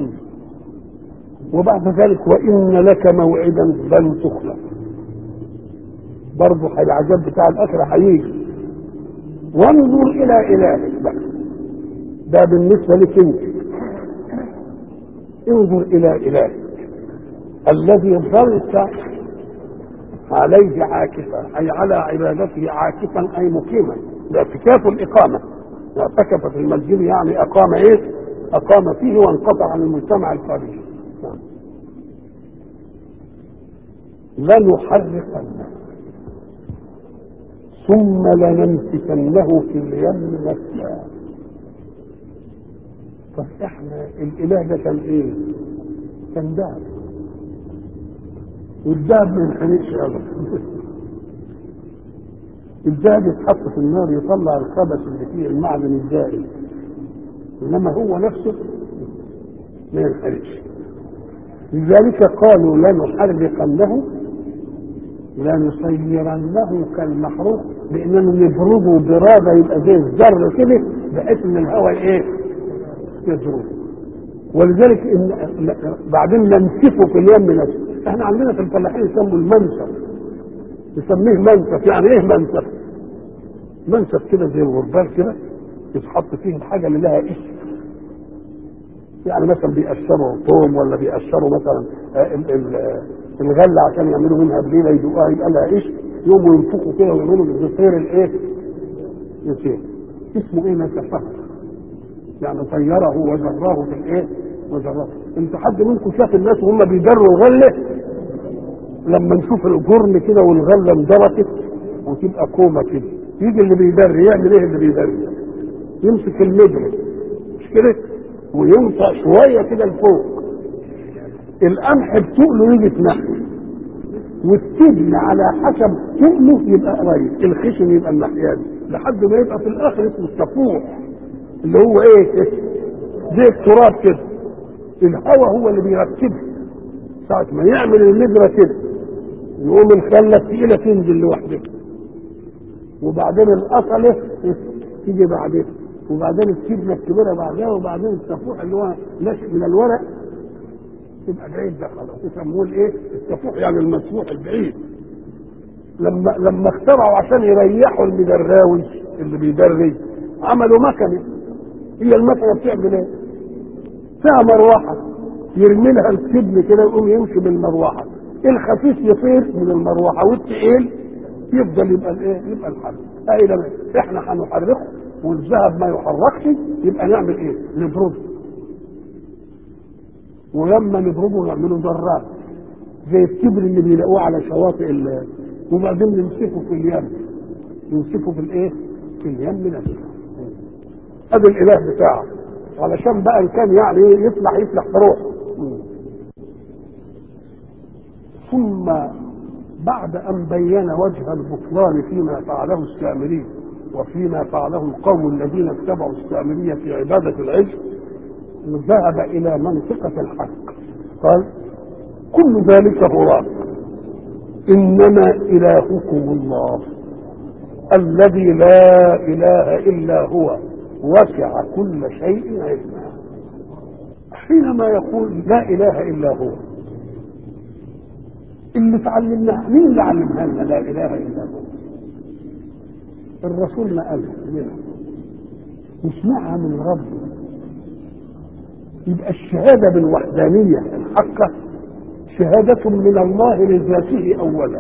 وبعد ذلك وإن لك موعدا لن تخلف، برضه العذاب بتاع الآخرة هيجي. وانظر إلى إلهك بقى، ده بالنسبة لك انت، انظر إلى إلهك الذي ظلت عليه عاكفا، أي على عبادته عاكفا أي مقيما، باعتكاف الإقامة، اعتكف في المسجد يعني أقام إيه؟ أقام فيه وانقطع عن المجتمع الخارجي. لنحرقنه ثم لننسفنه في اليم نسفا. طب احنا الاله ده كان ايه؟ كان دهب، والدهب ما ينحرقش ابدا. الدهب يتحط في النار يطلع الخبث اللي فيه المعدن الزائد، انما هو نفسه ما ينحرقش. لذلك قالوا لنحرقنه لنصيرنه كالمحروق، باننا نبرده براده يبقى زي الذر كده بحيث ان الهواء ايه؟ يضربه. ولذلك إن بعدين ننسفه في اليم نفسه. احنا عندنا في الفلاحين يسموا المنسف، يسميه منسف. يعني ايه منسف؟ منسف كده زي الغربال كده يتحط فيه الحاجه اللي لها اسم، يعني مثلا بيقشروا طوم ولا بيقشروا مثلا الغله عشان يعملوا منها بليله يدوقوها يبقى لها ايش، يقوموا ينفخوا كده ويعملوا بالزفير الايه؟ يصير اسمه ايه؟ نسفه، يعني طيره وجراه في الايه؟ وجراه. انت حد منكم شاف الناس وهم بيجروا الغله؟ لما نشوف الجرن كده والغله اندركت وتبقى كومه كده، يجي اللي بيدري يعمل ايه؟ اللي بيدري يمسك المجرى مش كده وينطق شويه كده لفوق، القمح بتقله يجي في ناحيه والتبن على حسب تقله يبقى قريب، الخشن يبقى الناحيه دي لحد ما يبقى في الاخر اسمه السفوح اللي هو ايه؟ زي التراب كده. الهواء هو اللي بيركبه ساعه ما يعمل المجرى كده، يقوم الخله الثقيله تنزل لوحدها، وبعدين الاصله تيجي بعدين، وبعدين التبنه الكبيره بعدها، وبعدين السفوح اللي هو نشف من الورق يبقى بعيد ده خلاص يسموه الايه؟ السفوح، يعني المسفوح البعيد. لما لما اخترعوا عشان يريحوا المدراوي اللي بيدري عملوا مكنه. هي المكنه بتعمل ايه؟ فيها مروحه يرمي لها التبن كده يقوم يمشي بالمروحه، الخفيف يطير من المروحه والثقيل يفضل يبقى الايه؟ يبقى الحرب. اي لما احنا هنحرقه والذهب ما يحركش يبقى نعمل ايه؟ نبرده، ولما نضربه نعمله ذرات زي الكبر اللي بيلاقوه على شواطئ ال وبعدين نمسكه في اليم، نمسكه في الايه؟ في اليم نفسه. هذا الاله بتاعه علشان بقى ان كان يعني يفلح يفلح في روحه. ثم بعد ان بين وجه البطلان فيما فعله السامري وفيما فعله القوم الذين اتبعوا السامريه في عباده العجل، ذهب الى منطقه الحق. قال كل ذلك هراء، انما الهكم الله الذي لا اله الا هو وسع كل شيء علما. حينما يقول لا اله الا هو، اللي تعلمناه مين اللي علمها لنا لا اله الا هو؟ الرسول ما قالها لنا، نسمعها من ربنا. يبقى الشهاده بالوحدانيه الحقه شهاده من الله لذاته اولا.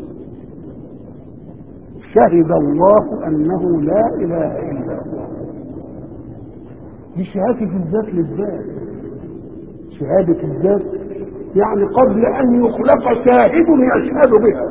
شهد الله انه لا اله الا هو، دي شهاده الذات للذات. شهاده الذات يعني قبل ان يخلق شاهد يشهد بها.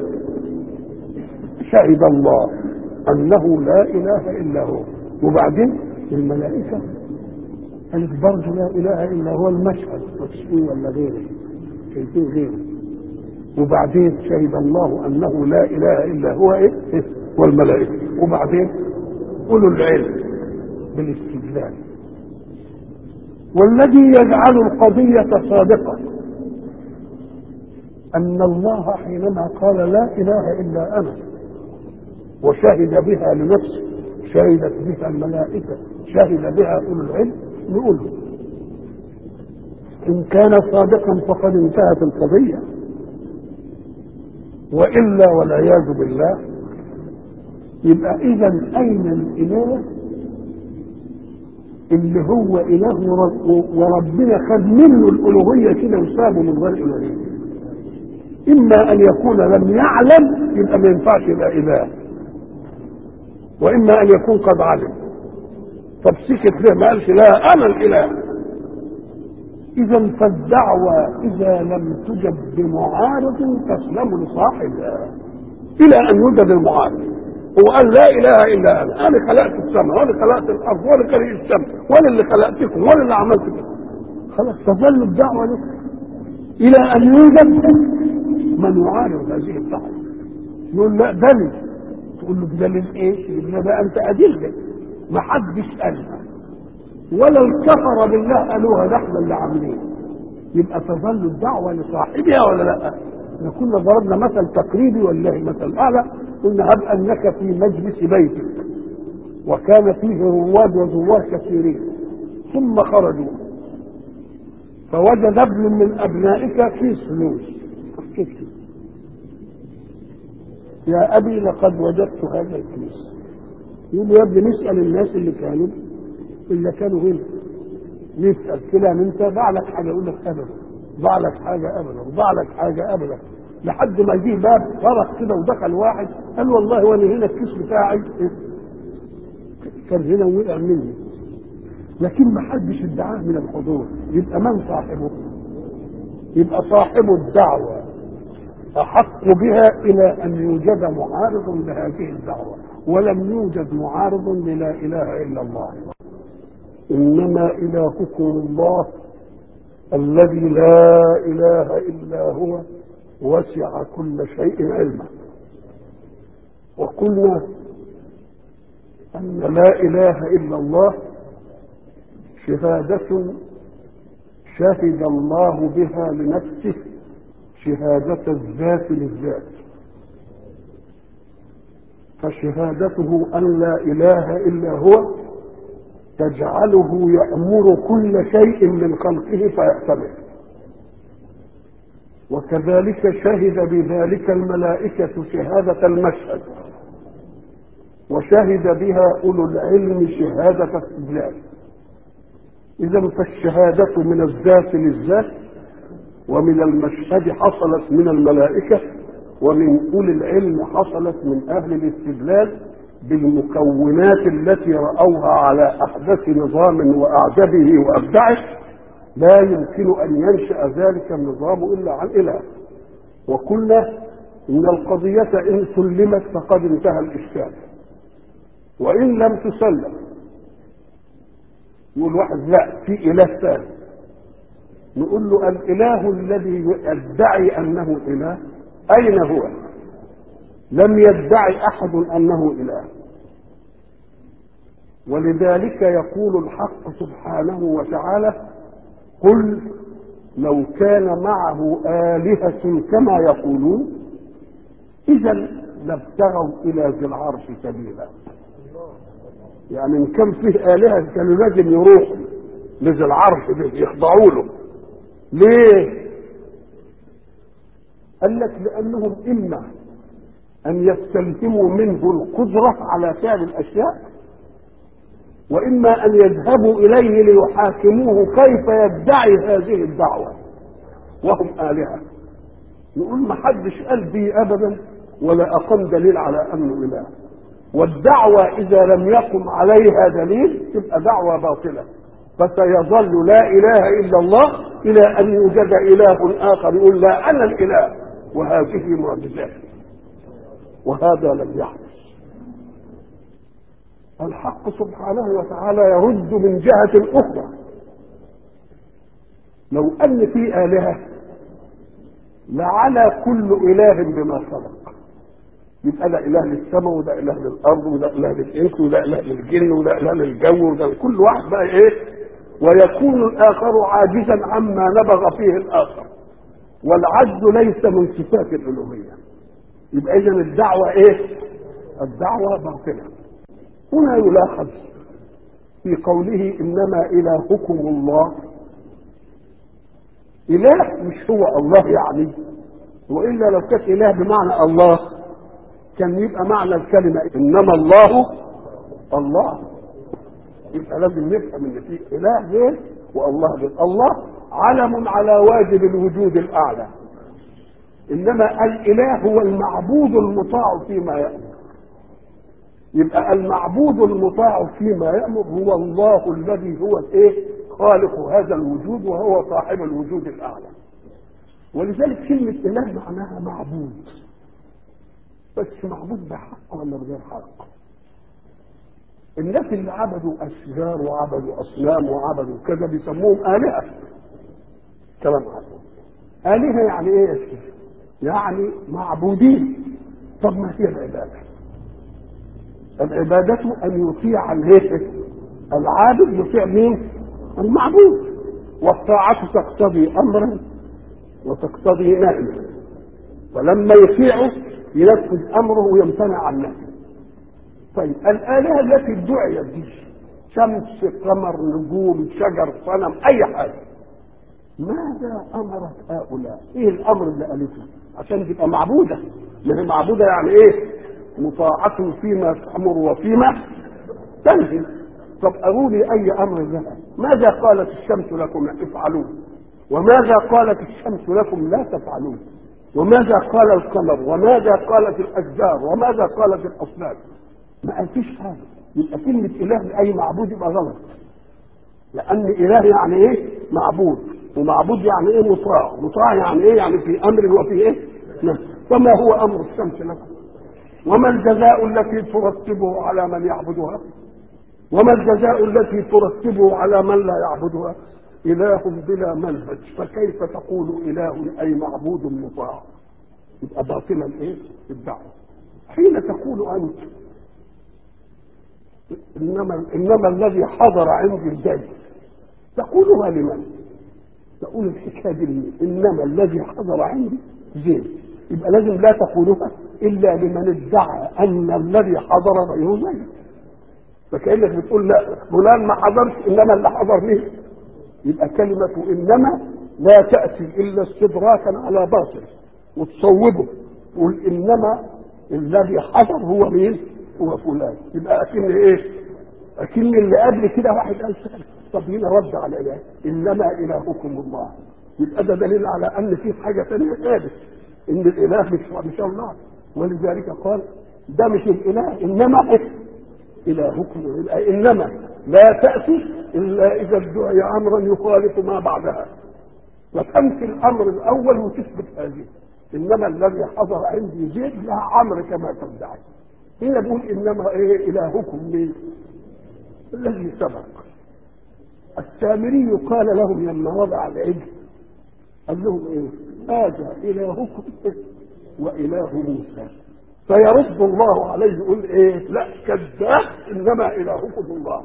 شهد الله انه لا اله الا هو، وبعدين الملائكه قالت برضه لا اله الا هو المشهد، مكسوه ولا غيره شايفين غيره. وبعدين شهد الله انه لا اله الا هو ايه؟ والملائكه. وبعدين اولو العلم بالاستدلال. والذي يجعل القضيه صادقه أن الله حينما قال لا إله إلا أنا وشهد بها لنفسه، شهدت بها الملائكة، شهد بها أولو العلم، نقول إن كان صادقا فقد انتهت القضية، وإلا والعياذ بالله يبقى إذا أين الإله اللي هو إله وربنا خد منه الألوهية كده وسابه من غير إلهية؟ إما أن يكون لم يعلم يبقى ما ينفعش يبقى إله، وإما أن يكون قد علم. طب سكت ليه ما قالش لا أنا الإله؟ إذا فالدعوة إذا لم تجب بمعارض تسلم لصاحبها إلى أن يوجد المعارض. هو قال لا إله إلا أنا، أنا خلقت السماء وأنا خلقت الأرض وأنا خلقت الشمس وأنا اللي خلقتكم وأنا اللي عملت كده، خلاص تظل الدعوة لك إلى أن يوجد من يعارض هذه الدعوة. يقول لا دليل، تقول له دليل إيه؟ يقول له ده أنت أدلة ما حدش قالها ولا الكفر بالله قالوها، نحن اللي عاملين. يبقى تظل الدعوة لصاحبها ولا لا؟ كنا ضربنا مثل تقريبي والله مثل أعلى، قلنا هب أنك في مجلس بيتك وكان فيه رواد وزوار كثيرين ثم خرجوا فوجد ابن من أبنائك كيس فلوس، يا أبي لقد وجدت هذا الكيس. يقول يا ابني نسأل الناس اللي كانوا اللي كانوا هنا، نسأل كده انت ضاع لك حاجة؟ يقول لك أبدا، ضاع لك حاجة أبدا، ضاع لك حاجة أبدا، لحد ما يجي باب فرق كده ودخل واحد قال والله وانا هنا الكيس بتاعي كان هنا ووقع مني، لكن ما حدش ادعاه من الحضور. يبقى من صاحبه؟ يبقى صاحب الدعوة أحق بها إلى أن يوجد معارض لهذه الدعوة، ولم يوجد معارض للا إله إلا الله. إنما إلهكم الله الذي لا إله إلا هو وسع كل شيء علما. وقلنا أن لا إله إلا الله شهادة شهد الله بها لنفسه، شهادة الذات للذات. فشهادته أن لا إله إلا هو تجعله يأمر كل شيء من خلقه فيأتمر، وكذلك شهد بذلك الملائكة شهادة المشهد، وشهد بها أولو العلم شهادة استدلال. إذا فالشهادة من الذات للذات، ومن المشهد حصلت من الملائكة، ومن أولي العلم حصلت من أهل الاستدلال بالمكونات التي رأوها على أحدث نظام وأعجبه وأبدعه. لا يمكن أن ينشأ ذلك النظام إلا عن إله. وقلنا إن القضية إن سلمت فقد انتهى الإشكال، وإن لم تسلم يقول واحد لا في إله ثاني، نقول له الإله الذي يدعي أنه إله أين هو؟ لم يدعي أحد أنه إله. ولذلك يقول الحق سبحانه وتعالى قل لو كان معه آلهة كما يقولون إذا لابتغوا إلى ذي العرش سبيلا. يعني إن كان فيه آلهة كانوا لازم يروحوا لذي العرش يخضعوا له. ليه؟ قال لك لأنهم إما أن يستلهموا منه القدرة على فعل الأشياء، وإما أن يذهبوا إليه ليحاكموه كيف يدعي هذه الدعوة وهم آلهة. نقول ما حدش قال بي أبدا ولا أقام دليل على أنه إله. والدعوة إذا لم يقم عليها دليل تبقى دعوة باطلة، فسيظل لا إله إلا الله إلى أن يوجد إله آخر يقول لا أنا الإله، وهذه معجزات، وهذا لم يحدث. الحق سبحانه وتعالى يرد من جهة أخرى. لو أن في آلهة لعلى كل إله بما خلق، يبقى ده إله للسماء وده إله للأرض وده إله للإنس وده إله للجن وده إله للجو وده كل واحد بقى إيه، ويكون الآخر عاجزا عما نبغ فيه الآخر. والعجز ليس من صفات الالوهيه. يبقى اذا الدعوه ايه؟ الدعوه باطله. هنا يلاحظ في قوله انما الهكم الله، اله مش هو الله يعني، والا لو كانت اله بمعنى الله كان يبقى معنى الكلمه انما الله الله. يبقى لازم نفهم ان في اله غير والله غير. الله علم على واجب الوجود الاعلى، انما الاله هو المعبود المطاع فيما يامر. يبقى المعبود المطاع فيما يامر هو الله الذي هو الايه؟ خالق هذا الوجود وهو صاحب الوجود الاعلى. ولذلك كلمه اله معناها معبود، بس معبود بحق ولا بغير حق؟ الناس اللي عبدوا اشجار وعبدوا اصنام وعبدوا كذا بيسموهم الهه. كلام عظيم. الهه يعني ايه يا شيخ؟ يعني معبودين. طب ما هي العباده؟ العباده ان يطيع الايه؟ العابد يطيع مين؟ المعبود. والطاعه تقتضي امرا وتقتضي نهيا، ولما يطيعه ينفذ امره ويمتنع عن نهيه. طيب الآلهة التي ادعيت دي شمس قمر نجوم شجر صنم أي حاجة، ماذا أمرت هؤلاء؟ إيه الأمر اللي قالته عشان تبقى معبودة؟ ما هي معبودة يعني إيه؟ مطاعة فيما تأمر وفيما تنهي. طب أروني أي أمر لها. ماذا قالت الشمس لكم افعلوه؟ وماذا قالت الشمس لكم لا تفعلوه؟ وماذا قال القمر؟ وماذا قالت الأشجار؟ وماذا قالت الأصنام؟ ما قالتش حاجه. يبقى كلمه اله لاي معبود يبقى غلط، لان اله يعني ايه؟ معبود، ومعبود يعني ايه؟ مطاع. مطاع يعني ايه؟ يعني في امر وفي ايه؟ نعم. وما هو امر الشمس لكم؟ وما الجزاء التي ترتبه على من يعبدها؟ وما الجزاء التي ترتبه على من لا يعبدها؟ اله بلا منهج، فكيف تقول اله اي معبود مطاع؟ يبقى باطلا ايه؟ الدعوه. حين تقول انت انما انما الذي حضر عندي الزيت، تقولها لمن؟ تقول الحكايه دي انما الذي حضر عندي زيت، يبقى لازم لا تقولها الا لمن ادعى ان الذي حضر غيره زيت. فكانك بتقول لا فلان ما حضرش، انما اللي حضر مين؟ يبقى كلمه انما لا تاتي الا استدراكا على باطل وتصوبه، تقول انما الذي حضر هو مين؟ هو فلان. يبقى اكن ايه؟ اكن اللي قبل كده واحد قال سأل. طب هنا رد على اله انما الهكم الله، يبقى ده دليل على ان في حاجه ثانيه ثابت، ان الاله مش مش الله. ولذلك قال ده مش الاله انما إيه؟ الهكم. يبقى انما لا تاتي الا اذا ادعي امرا يخالف ما بعدها، وتنفي الامر الاول وتثبت هذه. انما الذي حضر عندي زيد لها امر كما تدعي. هنا بيقول انما ايه؟ الهكم مين؟ الذي سبق. السامري قال لهم لما وضع العجل قال لهم ايه؟ هذا الهكم واله موسى. فيرد الله عليه يقول ايه؟ لا كذاب، انما الهكم الله.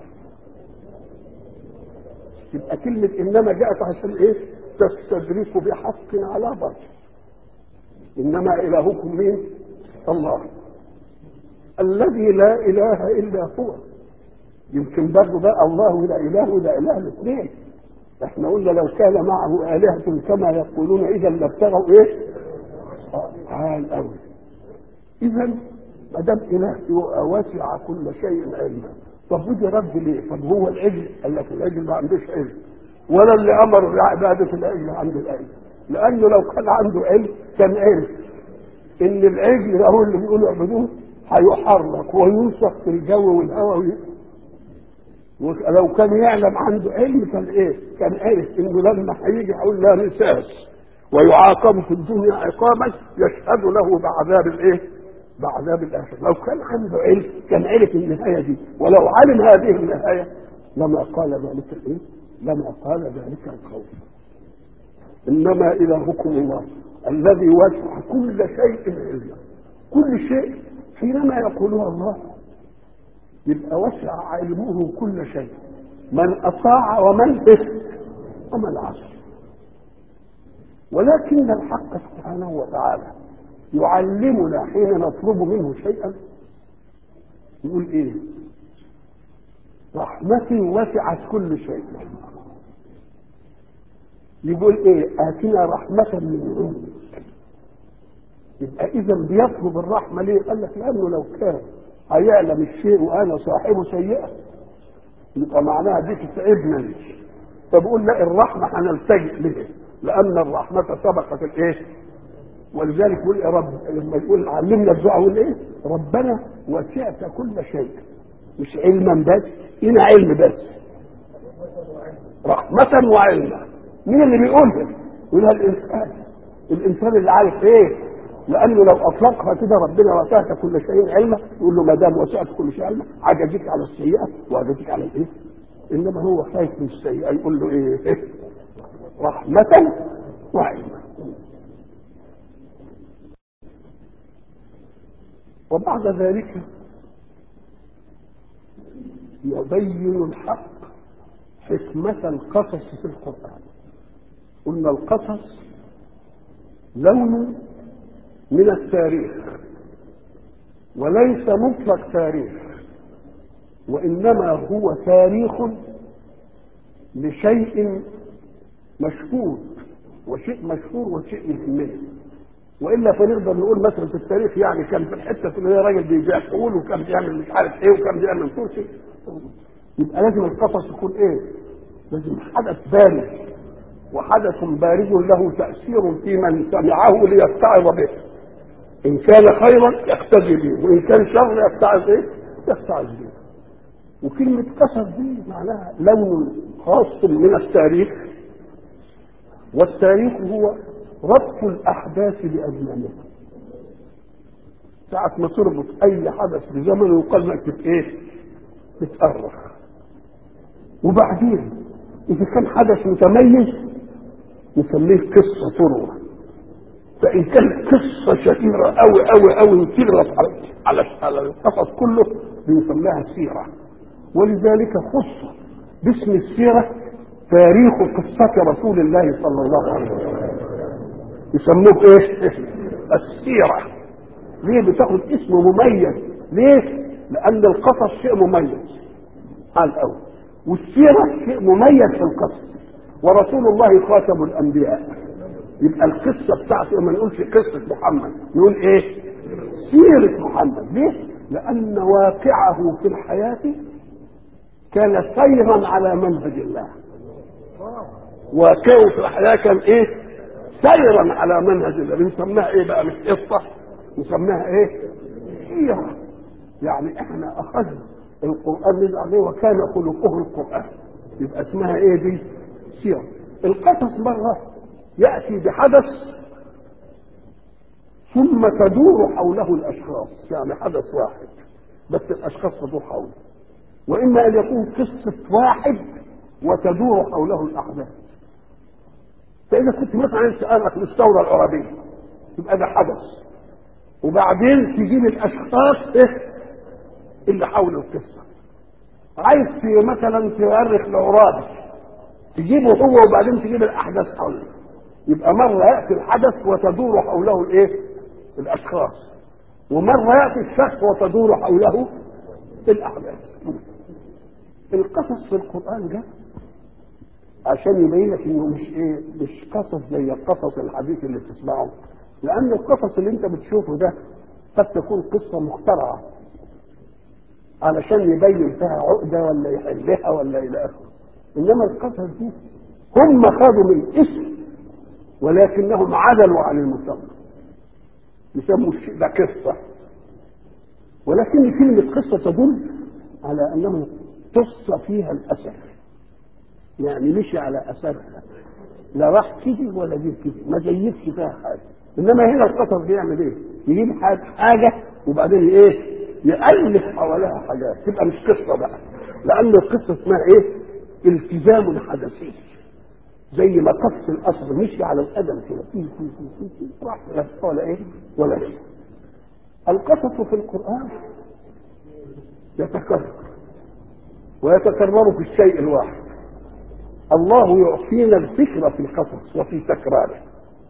يبقى كلمه انما جاءت عشان ايه؟ تستدرك بحق على باطل. انما الهكم مين؟ الله الذي لا اله الا هو. يمكن برضه ده الله لا اله ولا اله الاثنين. احنا قلنا لو كان معه الهه كما يقولون اذا لابتغوا ايه؟ تعال قوي. اذا ما دام اله واسع كل شيء علما، طب ودي رد ليه؟ طب هو العجل قال لك العجل ما عندوش علم، ولا اللي امر بعباده العجل عنده العلم، لانه لو كان عنده علم كان عرف ان العجل هو اللي بيقولوا اعبدوه هيحرك وينسخ في الجو والهواء. ولو كان يعلم عنده علم كان ايه؟ كان عرف انه لما هيجي هيقول لا مساس ويعاقب في الدنيا عقابا يشهد له بعذاب الايه؟ بعذاب الاخره. لو كان عنده علم كان عرف النهايه دي، ولو علم هذه النهايه لما قال ذلك الايه؟ لما قال ذلك الخوف. انما الهكم الله الذي وسع كل شيء علما. كل شيء حينما يقولها الله يبقى وسع علمه كل شيء، من اطاع ومن إيه؟ ومن عصى. ولكن الحق سبحانه وتعالى يعلمنا حين نطلب منه شيئا يقول ايه؟ رحمتي وسعت كل شيء. يقول ايه؟ اتنا رحمة من عندك. يبقى اذا بيطلب الرحمة ليه؟ قال لك لانه لو كان هيعلم الشيء وانا صاحبه سيئة يبقى معناها دي تتعبنا ليش؟ فبقول لا، الرحمة هنلتجئ لها لان الرحمة سبقت الايه؟ ولذلك يقول يا رب لما يقول علمنا الدعاء يقول ايه؟ ربنا وسعت كل شيء، مش علما بس، هنا علم بس، رحمة وعلما. مين اللي بيقولها؟ يقولها الانسان. الانسان اللي عارف ايه؟ لانه لو اطلقها كده ربنا وسعت كل شيء علما يقول له ما دام وسعت كل شيء علما عجزك على السيئه وعجزك على الايه؟ انما هو خايف من السيئه يقول له ايه؟ رحمة وعلما. وبعد ذلك يبين الحق حكمة القصص في القرآن. قلنا القصص لون من التاريخ وليس مطلق تاريخ، وإنما هو تاريخ لشيء مشهور، وشيء مشهور وشيء يهمنا. والا فنقدر نقول مثلا في التاريخ يعني كان في الحته اللي هي راجل بيبيع فول وكان بيعمل مش عارف ايه وكان بيعمل كرسي. يبقى لازم القصص يكون ايه؟ لازم حدث بارز، وحدث بارز له تاثير في من سمعه ليتعظ به. ان كان خيرا يقتدي به، وان كان شر يتعظ ايه؟ يتعظ به. وكلمه قصص دي معناها لون خاص من التاريخ، والتاريخ هو ربط الاحداث بازمانها. ساعة ما تربط اي حدث بزمن يقال لك بت ايه؟ بتأرخ. وبعدين اذا كان حدث متميز نسميه قصة تروى، فان كانت قصة شهيرة قوي قوي قوي تغرق على على القصص كله بنسميها سيرة. ولذلك خص باسم السيرة تاريخ قصة رسول الله صلى الله عليه وسلم، يسموه ايه؟ السيرة. ليه بتاخد اسم مميز؟ ليه؟ لان القصص شيء مميز على الاول، والسيرة شيء مميز في القصص، ورسول الله خاتم الانبياء. يبقى القصة بتاعته ما نقولش قصة محمد، نقول ايه؟ سيرة محمد. ليه؟ لان واقعه في الحياة كان سيرا على منهج الله. واقعه في الحياة كان ايه؟ سيرا على منهج الله. بنسميها ايه بقى؟ مش قصه، نسميها ايه؟ سيره. يعني احنا اخذنا القران نزل عليه وكان خلقه القران، يبقى اسمها ايه دي؟ سيره. القصص مره ياتي بحدث ثم تدور حوله الاشخاص، يعني حدث واحد بس الاشخاص تدور حوله، واما ان يكون قصه واحد وتدور حوله الاحداث. فإذا كنت مثلا سألك في الثورة العربية يبقى ده حدث، وبعدين تجيب الأشخاص إيه اللي حول القصة. عايز مثلا تؤرخ العرابي تجيبه هو وبعدين تجيب الأحداث حوله، يبقى مرة يأتي الحدث وتدور حوله الإيه؟ الأشخاص، ومرة يأتي الشخص وتدور حوله الأحداث. القصص في القرآن ده عشان يبين لك انه مش ايه؟ مش قصص زي القصص الحديث اللي بتسمعه، لان القصص اللي انت بتشوفه ده قد تكون قصه مخترعه علشان يبين فيها عقده ولا يحلها ولا الى اخره. انما القصص دي هم خدوا من اسم ولكنهم عدلوا عن المسمى، يسموا الشيء ده قصه، ولكن كلمه قصه تدل على انه قصه فيها الاثر، يعني مشي على اثرها، لا راح كده ولا جيب كده، ما جيبش فيها حاجه. انما هنا القصص بيعمل ايه؟ يجيب حاجه حاجه وبعدين ايه؟ يالف حواليها حاجات، تبقى مش قصه بقى، لان القصه اسمها ايه؟ التزام حدثي، زي ما قص الاصل مشي على القدم كده في في في في راح لا ولا ايه ولا شيء. القصص في القران يتكرر ويتكرر في الشيء الواحد. الله يعطينا الفكرة في القصص وفي تكراره،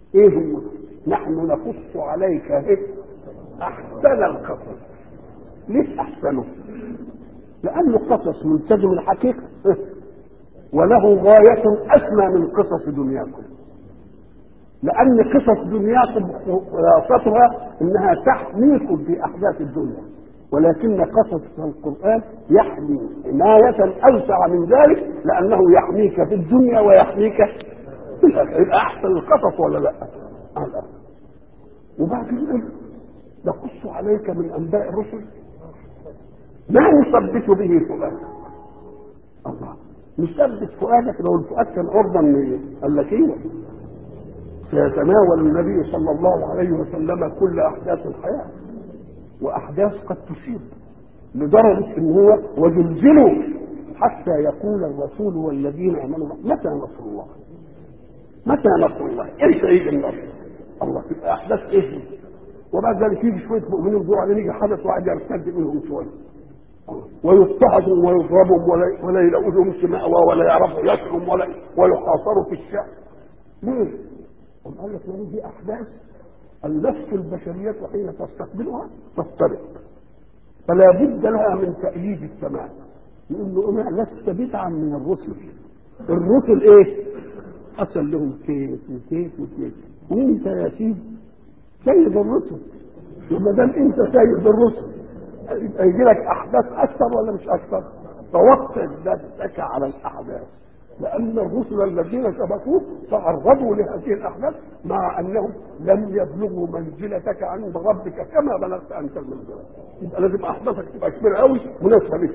ايه هو؟ نحن نقص عليك ايه؟ احسن القصص. ليش احسنه؟ لانه قصص ملتزم الحقيقه وله غايه اسمى من قصص دنياكم. لان قصص دنياكم خلاصتها انها تحميكم في احداث الدنيا، ولكن قصص القران يحمي حمايه اوسع من ذلك، لانه يحميك في الدنيا ويحميك في الاخره. يبقى احسن القصص ولا لا؟ لا. وبعدين يقول نقص عليك من انباء الرسل ما نثبت به فؤادك. الله، نثبت فؤادك. لو الفؤاد كان عرضا من اللكيه سيتناول النبي صلى الله عليه وسلم كل احداث الحياه، واحداث قد تصيب لدرجه ان هو وزلزلوا حتى يقول الرسول والذين امنوا متى نصر الله؟ متى نصر الله؟ امتى يجي النصر؟ الله. تبقى احداث ايه؟ وبعد ذلك يجي شويه مؤمنين يدوروا عليه، يجي حدث واحد يرتد منهم شويه ويضطهدوا ويضربوا ولا ولا يلاقوا لهم مأوى ولا يعرفوا يسروا ولا ويحاصروا في الشعب. ليه؟ قال لك ما دي احداث النفس البشريه حين تستقبلها تضطرب، فلا بد لها من تأييد السماء. يقول له انا لست بدعا من الرسل. الرسل ايه؟ حصل لهم كيف وكيف وكيف، وانت يا سيدي سيد الرسل. وما دام انت سيد الرسل يبقى يجي لك احداث اكثر ولا مش اكثر؟ توقع ذاتك على الاحداث، لان الرسل الذين سبقوك تعرضوا لهذه الاحداث مع انهم لم يبلغوا منزلتك عند ربك كما بلغت انت المنزله. يبقى لازم احداثك تبقى كبيره قوي مناسبه لك.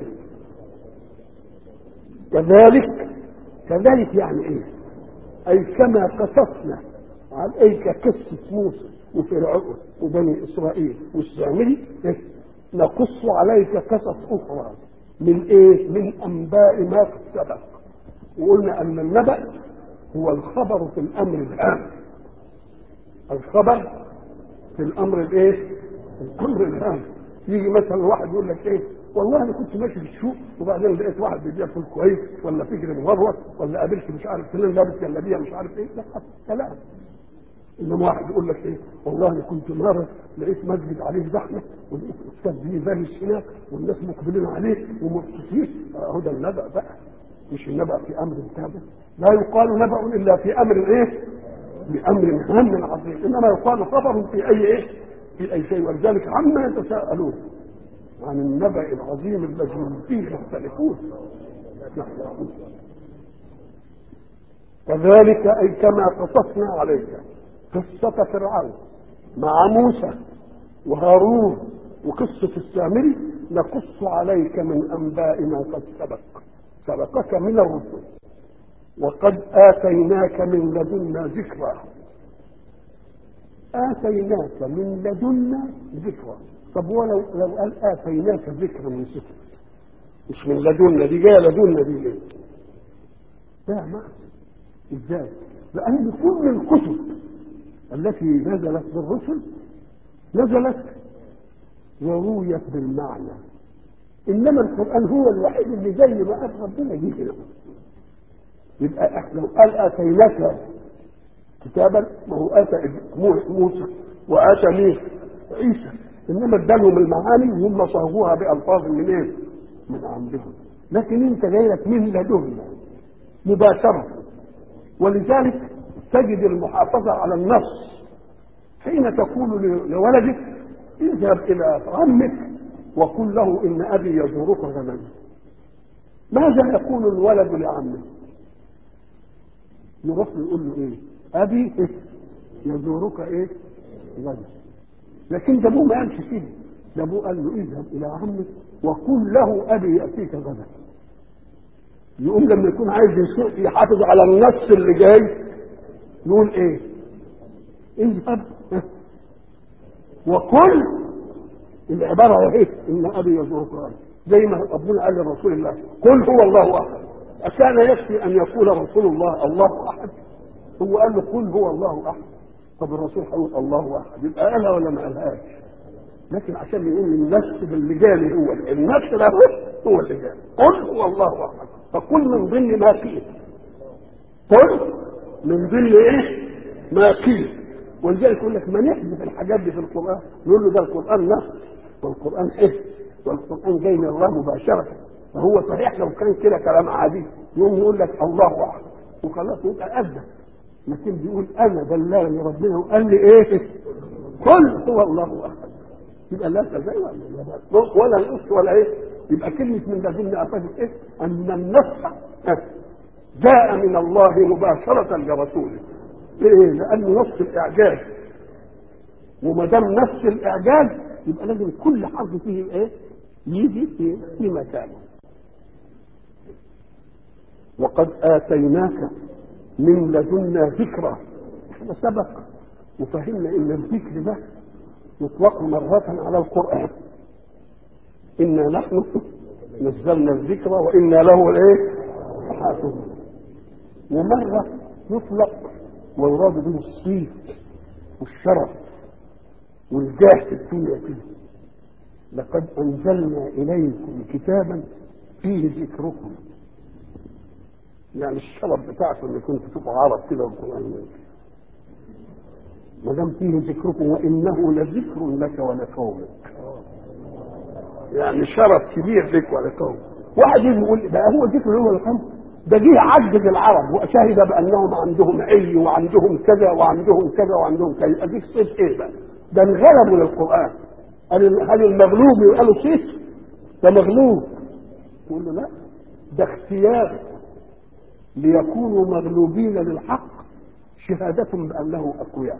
كذلك كذلك يعني ايه؟ اي كما قصصنا عليك قصه موسى وفرعون وبني اسرائيل والسامري، نقص عليك قصص اخرى من ايه؟ من انباء ما قد سبق. وقلنا ان النبأ هو الخبر في الامر الهام. الخبر في الامر الايه؟ الامر الهام. يجي مثلا واحد يقول لك ايه؟ والله انا كنت ماشي في السوق وبعدين لقيت واحد بيبيع فول كويس ولا فكر مغروه ولا قابلت مش عارف فلان لابس جلابيه مش عارف ايه. لا كلام. انما واحد يقول لك ايه؟ والله انا كنت مره لقيت مسجد عليه زحمه ولقيت الاستاذ بيبارش هناك والناس مقبلين عليه ومبسوطين. اهو ده النبأ بقى، مش النبأ في امر تابع. لا يقال نبأ الا في امر ايه؟ بامر هام عظيم. انما يقال خبر في اي ايه؟ في اي شيء. ولذلك عما يتساءلون عن النبأ العظيم الذي هم فيه يختلفون. كذلك اي كما قصصنا عليك قصة فرعون مع موسى وهارون وقصة السامري نقص عليك من انباء ما قد سبق سبقك من الرسل وقد آتيناك من لدنا ذكرى. آتيناك من لدنا ذكرى. طب ولو لو قال آتيناك ذكرى من ستر مش من لدنا، دي جايه لدنا دي ليه؟ لا ما ازاي؟ لأن كل الكتب التي نزلت بالرسل نزلت ورويت بالمعنى، انما القرآن هو الوحيد اللي زي ما قال ربنا جه هنا. يبقى احنا لو قال اتيناك كتابا ما هو اتى موسى واتى مين؟ عيسى، انما ادالهم المعاني وهم صاغوها بالفاظ من ايه؟ من عندهم. لكن انت جاي لك من لدنا مباشره. ولذلك تجد المحافظه على النص حين تقول لولدك اذهب الى عمك وقل له ان ابي يزورك غدا. ماذا يقول الولد لعمه؟ يروح يقول له ايه؟ ابي إيه؟ يزورك ايه؟ غدا. لكن ده ابوه ما قالش كده، ده ابوه قال له اذهب الى عمك وقل له ابي ياتيك غدا. يقوم لما يكون عايز يحافظ على النص اللي جاي يقول ايه؟ اذهب وقل. العباره ايه؟ ان ابي يزورك غدا، زي ما ربنا قال لرسول الله قل هو الله احد. أكان يكفي أن يقول رسول الله الله أحد؟ هو قال له قل هو الله أحد. طب الرسول هيقول الله أحد يبقى قالها ولا ما قالهاش؟ لكن عشان يقول النفس اللي جالي هو النفس ده هو اللي جالي قل هو الله أحد. فقل من ضمن ما قيل، قل من ضمن إيه؟ ما قيل. ولذلك يقول لك ما نحذف الحاجات دي في القران، نقول له ده القران نص والقران ايه؟ والقران جاي من الله مباشره، فهو صحيح لو كان كده كلام عادي يقوم يقول لك الله احد وخلاص يبقى ابدا، لكن بيقول انا بلغني ربنا وقال لي ايه؟ قل هو الله احد، يبقى لا تزاي ولا ولا نقص ولا ايه؟ يبقى كلمه من لدن افادت ايه؟ ان النص جاء من الله مباشره لرسوله. ايه؟ لانه نص الاعجاز، وما دام نفس الاعجاز يبقى لازم كل حرف فيه ايه؟ يجي في في مكانه. وقد اتيناك من لدنا ذكرى، احنا سبق وفهمنا ان الذكر ده يطلق مرة على القرآن، إنا نحن نزلنا الذكر وإنا له الايه؟ حافظون. ومرة يطلق ويراد به الصيت والشرف والجاه في الدنيا كده. لقد أنزلنا إليكم كتابا فيه ذكركم، يعني الشرف بتاعكم اللي كنتوا تبقوا عرب كده والقرآن ما دام فيه ذكركم وإنه لذكر لك ولقومك، يعني شرف كبير لك ولقومك. واحد يقول ده هو ذكر له ولقومك، ده جه عجز العرب وشهد بأنهم عندهم عي وعندهم كذا وعندهم كذا وعندهم كذا، أديك صيت إيه بقى؟ ده انغلبوا للقرآن. هل المغلوب يبقى له صيت؟ ده مغلوب. يقول له لا، ده اختيار ليكونوا مغلوبين للحق شهادتهم بأنه أقوياء.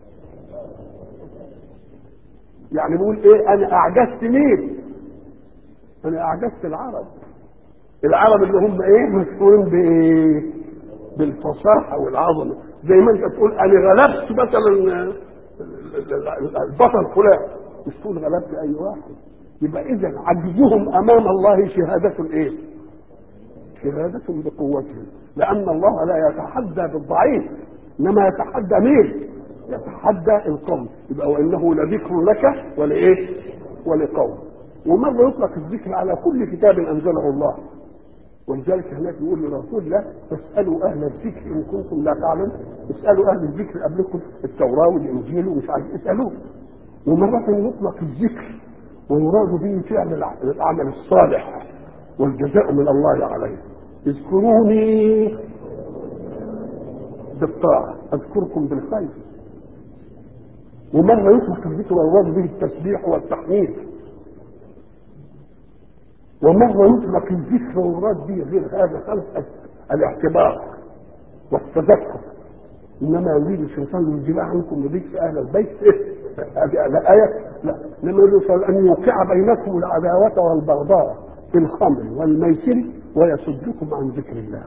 يعني بيقول ايه؟ انا اعجزت مين؟ انا اعجزت العرب. العرب اللي هم ايه؟ مشهورين بايه؟ بالفصاحه والعظمه. زي ما انت تقول انا غلبت مثلا البطل فلان، مش تقول غلبت اي واحد. يبقى اذا عجزهم امام الله شهاده ايه؟ شهاده بقوتهم، لان الله لا يتحدى بالضعيف انما يتحدى مين؟ يتحدى القوم. يبقى وانه لذكر لك ولايه؟ ولقوم. ومره يطلق الذكر على كل كتاب انزله الله، ولذلك هناك يقول لرسول الله فاسالوا اهل الذكر ان كنتم لا تعلمون. اسالوا اهل الذكر قبلكم التوراه والانجيل ومش عارف اسالوه. ومره يطلق الذكر ويراد به فعل العمل الصالح والجزاء من الله عليه. اذكروني بالطاعه اذكركم بالخير. ومرة يطلق الذكر ويراد به التسبيح والتحميد، ومرة يطلق الذكر ويراد به غير هذا خلق الاعتبار والتذكر. انما يريد الشيطان ليجمع عنكم بذكر اهل البيت. هذه الايه لا، لما يريد ان يوقع بينكم العداوه والبغضاء في الخمر والميسر ويصدكم عن ذكر الله.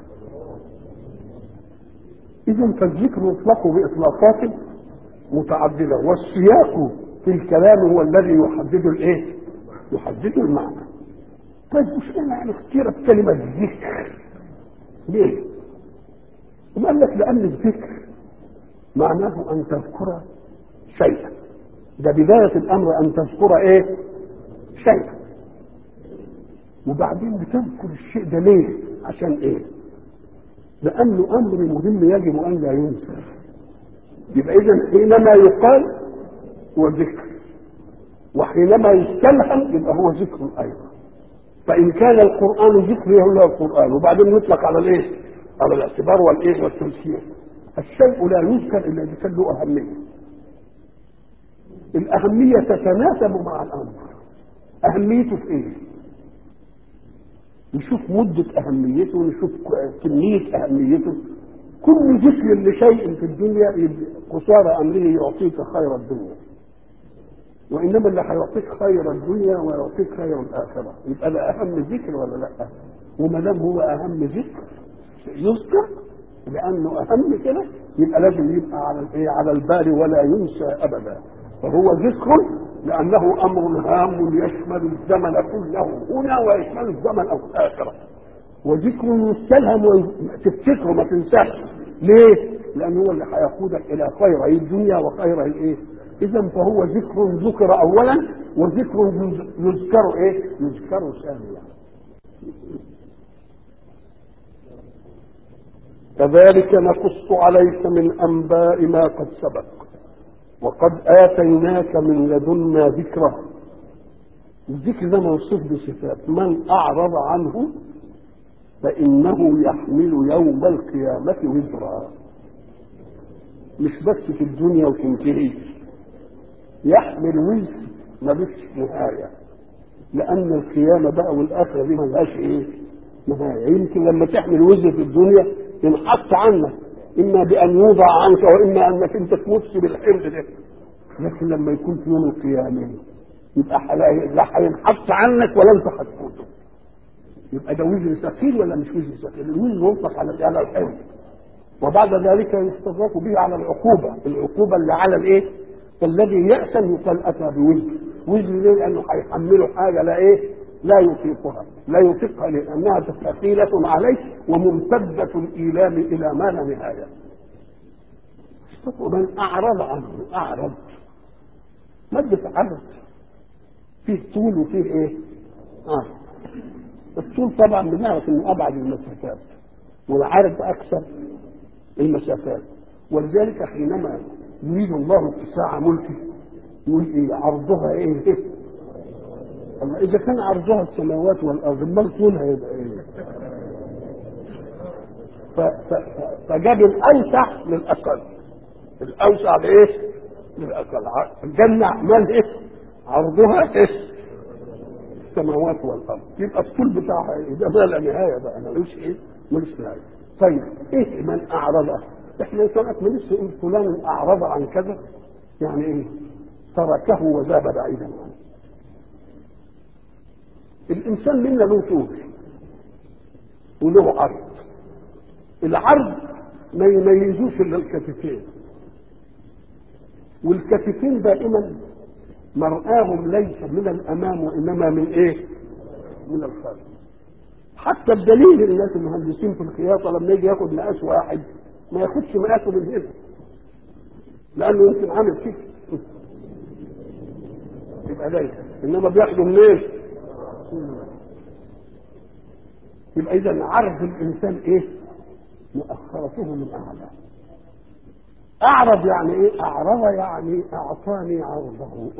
اذا فالذكر يطلق باطلاقات متعدده، والسياق في الكلام هو الذي يحدد الايه؟ يحدد المعنى. طيب مش انا يعني اختيرت كلمه ذكر ليه؟ وقال لك لان الذكر معناه ان تذكر شيئا، ده بدايه الامر ان تذكر ايه؟ شيئا. وبعدين بتذكر الشيء ده ليه؟ عشان ايه؟ لانه امر مهم يجب ان لا ينسى. يبقى اذا حينما يقال هو ذكر، وحينما يستلهم يبقى هو ذكر ايضا. فان كان القران ذكر يقول القران، وبعدين يطلق على الايه؟ على الاعتبار والايه؟ والتمثيل. الشيء لا يذكر الا اذا كان له اهميه. الاهميه تتناسب مع الامر. اهميته في ايه؟ نشوف مده اهميته ونشوف كميه اهميته. كل ذكر لشيء في الدنيا قصارى امره يعطيك خير الدنيا، وانما اللي هيعطيك خير الدنيا ويعطيك خير الاخره. يبقى ده اهم ذكر ولا لا؟ وما دام هو اهم ذكر يذكر لانه اهم كده، يبقى لازم يبقى على الايه؟ على البال ولا ينسى ابدا. فهو ذكر لانه امر هام يشمل الزمن كله هنا ويشمل الزمن او الاخره. وذكر يستلهم وتفتكره ما تنساش. ليه؟ لأنه هو اللي هيقودك إلى خير الدنيا وخير الإيه؟ إذا فهو ذكر ذكر أولا، وذكر يذكر إيه؟ يذكر ثانيا. كذلك نقص عليك من أنباء ما قد سبق. وقد آتيناك من لدنا ذكرا. الذكر ده موصوف بصفات، من أعرض عنه فإنه يحمل يوم القيامة وزرا. مش بس في الدنيا وتنتهي، يحمل وزر ملوش نهاية، لأن القيامة بقى والآخرة دي ملهاش إيه؟ نهاية. يمكن لما تحمل وزر في الدنيا ينحط عنك، إما بأن يوضع عنك وإما أنك أنت تموت بالحمل ده، لكن لما يكون في يوم القيامة يبقى لا هينحط عنك ولا أنت هتموته. يبقى ده وزر ثقيل ولا مش وزر ثقيل؟ الوزر يطلق على على الحمل، وبعد ذلك يستضاف به على العقوبة، العقوبة اللي على الإيه؟ الذي يأسم يقال أتى بوزر. وزر ليه؟ لأنه هيحمله حاجة لا إيه؟ لا يطيقها، لا يطيقها لأنها ثقيلة عليه وممتدة الإيلام إلى ما لا نهاية. ومن أعرض عنه، أعرض مادة عرض فيه طول وفيه إيه؟ آه. الطول طبعا بنعرف إنه أبعد المسافات، والعرض أكثر المسافات، ولذلك حينما يريد الله اتساع ملكه يقول إيه؟ عرضها إيه؟ إيه؟ أما إذا كان عرضها السماوات والأرض امال طولها يبقى إيه؟ فجاب الأوسع للأقل، الأوسع لإيه؟ للأقل. الجنة أعمال إيه؟ عرضها إيه؟ السماوات والأرض، يبقى الطول بتاعها إيه؟ ده ما لا نهاية بقى، ملوش إيه؟ ملوش نهاية. طيب إيه من أعرض؟ إحنا سنة ملوش نقول فلان أعرض عن كذا، يعني إيه؟ تركه وذهب بعيدا عنه. الإنسان منا له طول وله عرض. العرض ما يميزوش إلا الكتفين، والكتفين دائما مرآهم ليس من الأمام وإنما من إيه؟ من الخلف. حتى بدليل الناس المهندسين في الخياطة لما يجي ياخد مقاس واحد ما ياخدش مقاسه من هنا، لأنه يمكن عامل كده يبقى ليس، إنما بياخده منين؟ يبقى إذا عرض الإنسان إيه؟ مؤخرته من أعلى. أعرض يعني إيه؟ أعرض يعني أعطاني عرضه.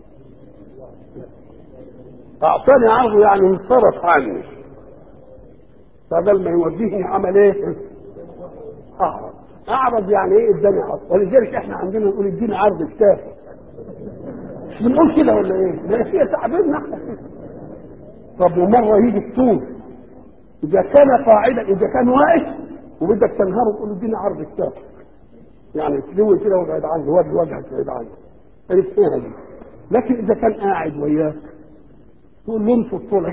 أعطاني عرضه يعني انصرف عني، فبل ما يوديني عمل إيه؟ أعرض. أعرض يعني إيه؟ اداني عرض. ولذلك إحنا عندنا نقول اديني عرض كتافي، مش بنقول كده ولا إيه؟ لا هي تعبيرنا إحنا كده. طب ومرة يجي الطول، إذا كان قاعدا، إذا كان واقف وبدك تنهره تقول له اديني عرض كتافي، يعني تلوي كده وابعد عنه، وجه وجهك بعيد عنه، عرفتها دي. لكن إذا كان قاعد وياك تقول له انفض طولك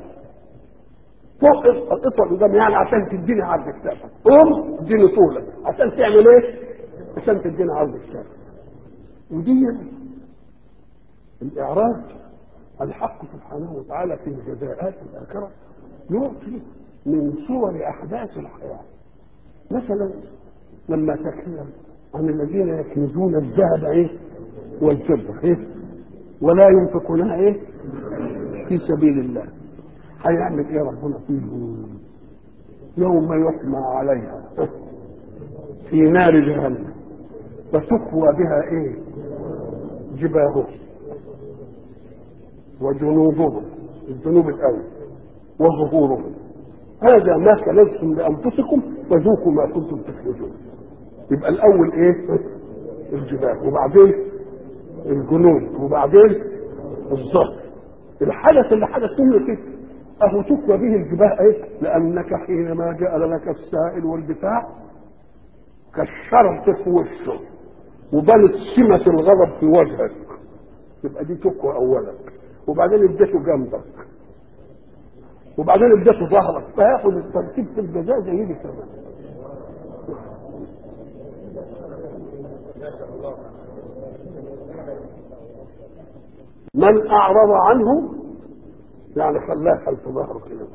فوق اطول قدام، يعني عشان تديني عرض كتافك، قوم اديني طولك عشان تعمل ايه؟ عشان تديني عرض كتافك. ودي الإعراض الحق سبحانه وتعالى في الجزاءات الآخرة يعطي من صور أحداث الحياة. مثلا لما تكلم عن الذين يكنزون الذهب ايه؟ والفضة ايه؟ ولا ينفقونها ايه؟ في سبيل الله، هيعمل ايه ربنا فيهم؟ يوم يحمى عليها في نار جهنم فتكوى بها ايه؟ جباههم وجنوبهم، الذنوب الاول، وظهورهم، هذا ما كنزتم لانفسكم فذوقوا ما كنتم تكنزون. يبقى الاول ايه؟ الجباه، وبعدين الجنوب، وبعدين الظهر. الحدث اللي حدث منه كده اهو تكوى به الجباه ايه؟ لانك حينما جاء لك السائل والبتاع كشرت في وشه وبلت سمة الغضب في وجهك، يبقى دي تكوى اولا، وبعدين اديته جنبك، وبعدين اديته ظهرك، فياخد الترتيب في الجزاء زي دي كمان. من اعرض عنه يعني خلاه خلف ظهره كده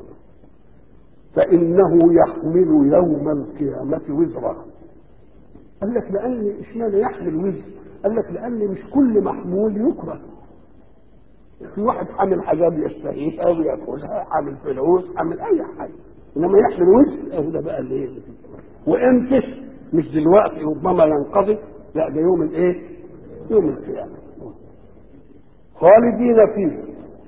فانه يحمل يوم القيامه وزرا. قال لك لان اشمعنى يحمل وزر؟ قال لك لان مش كل محمول يكره. في واحد حامل حاجات يشتهيها او ياكلها، حامل فلوس، حامل اي حاجه، انما يحمل وزر اهو ده بقى اللي ايه؟ وامتى؟ مش دلوقتي ربما ينقضي، لا ده يوم الايه؟ يوم القيامة خالدين فيه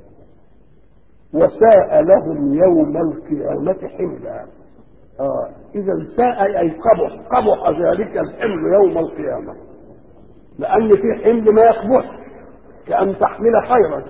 وساء لهم يوم القيامة حملا. آه. إذا ساء أي قبح، قبح ذلك الحمل يوم القيامة، لأن في حمل ما يقبح كأن تحمل خيرا،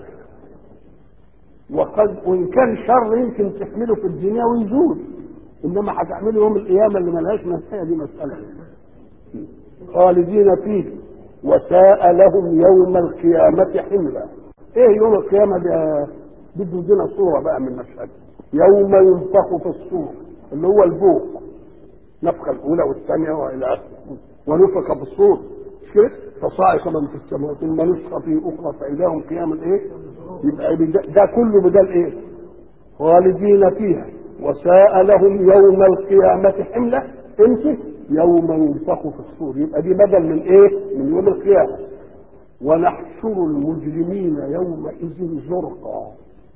وقد وإن كان شر يمكن تحمله في الدنيا ويزول، إنما هتحمله يوم القيامة اللي ملهاش نهاية، دي مسألة. خالدين فيه وساء لهم يوم القيامة حملا. إيه يوم القيامة ده؟ بده يدينا صورة بقى من مشهد يوم ينفخ في الصور اللي هو البوق، نفخة الأولى والثانية وإلى آخره، ونفخ في الصور كده فصاعق من في السماء ثم نفخ في أخرى فإذا هم قيام إيه؟ يبقى ده كله بدل إيه؟ خالدين فيها وساء لهم يوم القيامة حملة. امتى؟ يوم ينفخ في الصور، يبقى دي بدل من إيه؟ من يوم القيامة. ونحشر المجرمين يومئذ زرقا.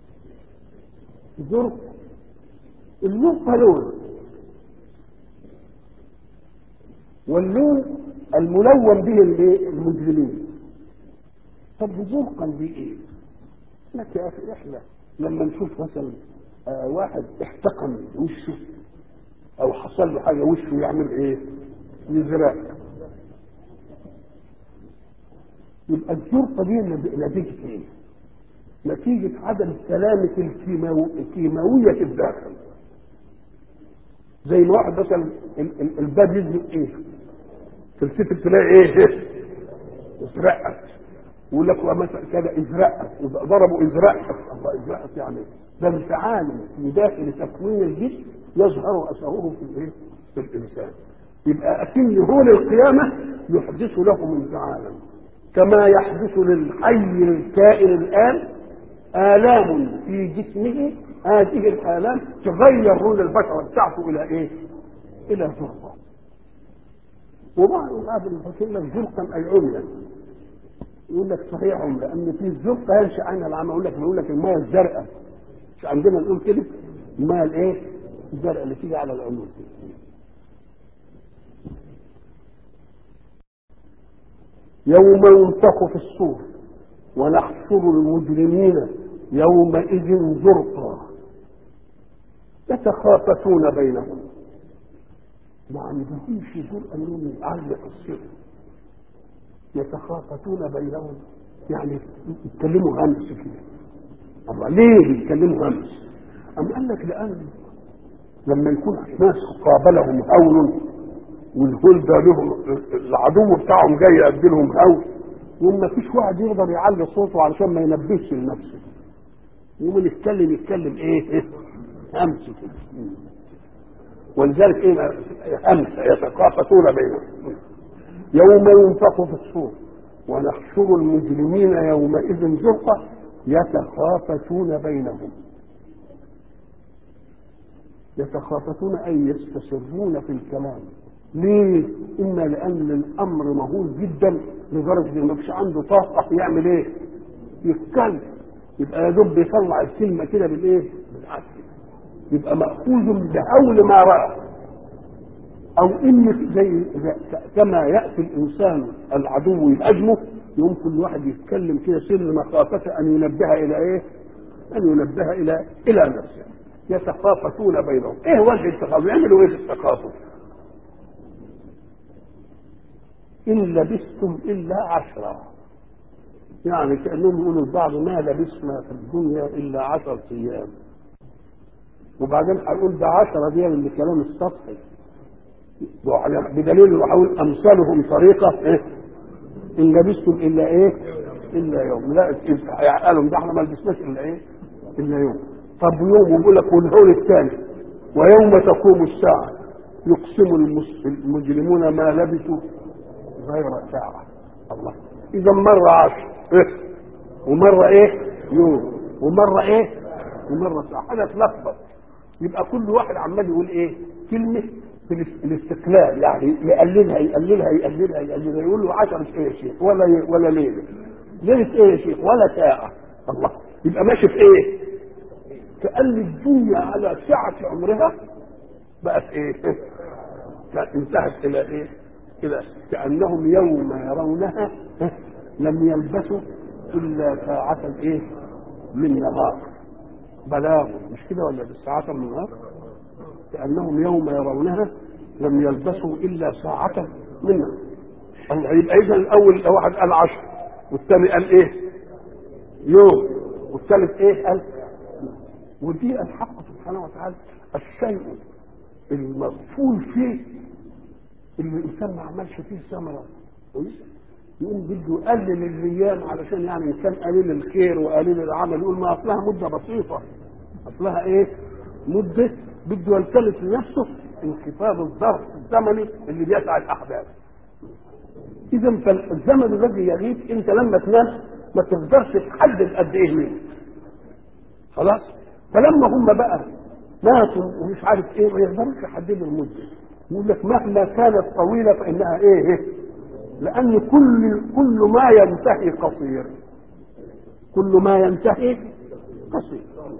زرق اللون لون، واللون الملون به المجرمين. طب زرقا دي ايه؟ لك يا اخي احنا لما نشوف مثلا آه واحد احتقن وشه او حصل له حاجه وشه يعمل ايه؟ يزرق. يبقى الزرقه دي نتيجه ايه؟ نتيجة عدم سلامة الكيماوية في الداخل. زي ما واحد مثلا الباب يزرق ايه؟ تلتفت تلاقي ايه؟ ازرقت. يقول لك مثلا كده ازرقت، ضربوا ازرقت، الله ازرقت يعني ده انفعال في داخل تكوين الجسم يظهر اثره في الايه؟ في الانسان. يبقى اكن هول القيامة يحدث لهم انفعالا كما يحدث للحي الكائن الان آلام في جسمه. هذه الآلام تغير لون البشرة بتاعته إلى إيه؟ إلى زرقة. وبعض الناس يقول لك زرقا أي عميا، يقول لك صحيح عميا لأن في الزرقة ينشأ عنها العمى. يقول لك يقول لك المياه الزرقاء، مش عندنا نقول كده المياه الإيه؟ الزرقاء اللي تيجي على العيون. يوم ينفخ في الصور ونحشر المجرمين يومئذ زرقا يتخافتون بينهم. ما عندهمش جرأة انهم يعلق السر. يتخافتون بينهم يعني يتكلموا همس كده. الله ليه يتكلموا همس؟ أم قال لك لأن لما يكون ناس قابلهم هول والهول ده لهم العدو بتاعهم جاي يقدم لهم هول، وما فيش واحد يقدر يعلي صوته علشان ما ينبهش لنفسه، يقوم يتكلم يتكلم ايه؟ همس كده. ولذلك ايه؟ همس يتخافتون بينهم. يوم ينفخ في الصور ونحشر المجرمين يومئذ زرقا يتخافتون بينهم. يتخافتون اي يستسرون في الكلام. ليه؟ اما لان الامر مهول جدا لدرجه ان مفيش عنده طاقه يعمل ايه؟ يتكلم. يبقى يا دوب بيطلع الكلمه كده بالايه؟ بالعافيه. يبقى ماخوذ بهول ما راى. او ان زي كما ياتي الانسان العدو يهاجمه يوم كل واحد يتكلم كده سر مخافه ان ينبه الى ايه؟ ان ينبه الى الى نفسه. يتخافتون بينهم. ايه وجه التخافت؟ يعملوا ايه في التخافت؟ إن لبثتم إلا عشرة، يعني كأنهم يقولوا البعض ما لبثنا في الدنيا إلا عشر أيام. وبعدين هيقول ده عشرة دي من الكلام السطحي، بدليل انه هيقول أمثالهم طريقة إيه؟ إن لبثتم إلا إيه؟ إلا يوم. لا قالوا ده احنا ما لبثناش إلا إيه؟ إلا يوم. طب يوم ويقول لك والهول الثاني ويوم تقوم الساعة يقسم المجرمون ما لبثوا غير ساعة. الله. إذا مرة عشر إيه؟ ومرة إيه؟ يوم ومرة إيه؟ ومرة ساعة. حاجة تلخبط. يبقى كل واحد عمال يقول إيه؟ كلمة في الاستقلال، يعني يقللها يقللها يقللها يقللها. يقول له عشرة إيه يا شيخ؟ ولا ولا ليلة. ليلة إيه يا شيخ؟ ولا ساعة. الله. يبقى ماشي في إيه؟ كأن الدنيا على سعة عمرها بقت إيه؟ انتهت إلى إيه؟ كده كأنهم يوم يرونها لم يلبسوا الا ساعة ايه من نهار بلاغ، مش كده ولا بالساعة من نهار؟ كأنهم يوم يرونها لم يلبسوا الا ساعة من نهار. الله، يبقى اذا الاول واحد قال عشر والثاني قال ايه يوم والثالث ايه قال. ودي الحق سبحانه وتعالى الشيء المغفول فيه اللي الانسان ما عملش فيه ثمره يقوم بده يقلل الايام علشان يعني ان كان قليل الخير وقليل العمل يقول ما اصلها مده بسيطه، اصلها ايه مده بده يلتمس لنفسه انخفاض الظرف الزمني اللي بيسعى الاحداث. اذا فالزمن الذي يغيب انت لما تنام ما تقدرش تحدد قد ايه منه خلاص. فلما هم بقى ماتوا ومش عارف ايه ما يقدروش يحددوا المده، يقول لك مهما كانت طويله فانها ايه، لان كل كل ما ينتهي قصير، كل ما ينتهي قصير.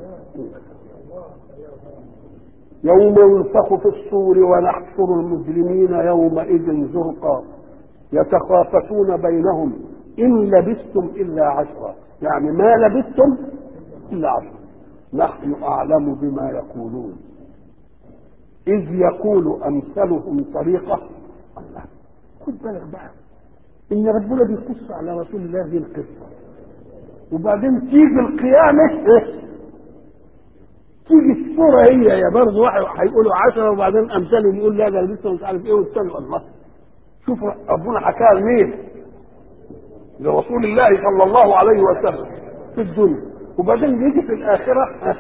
يوم ينفخ في الصور ونحشر المجرمين يومئذ زرقا يتخافتون بينهم ان لبثتم الا عشرا، يعني ما لبثتم الا عشرا. نحن اعلم بما يقولون اذ يقول امثلهم طريقه. الله، خد بالك بقى ان ربنا بيقص على رسول الله هذه القصه، وبعدين تيجي القيامه إيه؟ تيجي الصوره هي يا برضه واحد هيقولوا عشرة وبعدين امثالهم يقول لا ده لسه مش عارف ايه والثاني. الله، شوف ربنا حكاها لمين؟ لرسول الله صلى الله عليه وسلم في الدنيا، وبعدين يجي في الاخره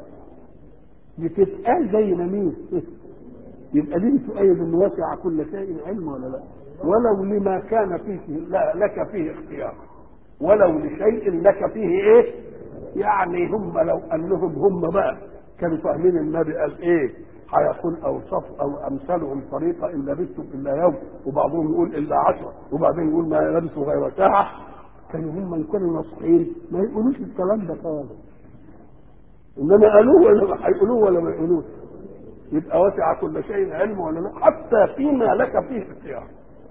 بتتقال زي ما مين. يبقى دي تؤيد ان وسع كل شيء علم ولا لا؟ ولو لما كان فيه لا لك فيه اختيار، ولو لشيء لك فيه ايه؟ يعني هم لو انهم هم بقى كانوا فاهمين النبي قال ايه هيكون اوصاف او امثالهم طريقه ان لبثتم الا يوم، وبعضهم يقول الا عشره، وبعدين يقول ما لبثوا غير ساعه، كانوا هم يكونوا ناصحين ما يقولوش الكلام ده خالص، انما قالوه ولا هيقولوه ولا ما يقولوش. يبقى وسع كل شيء علم ولا لا؟ حتى فيما لك فيه اختيار.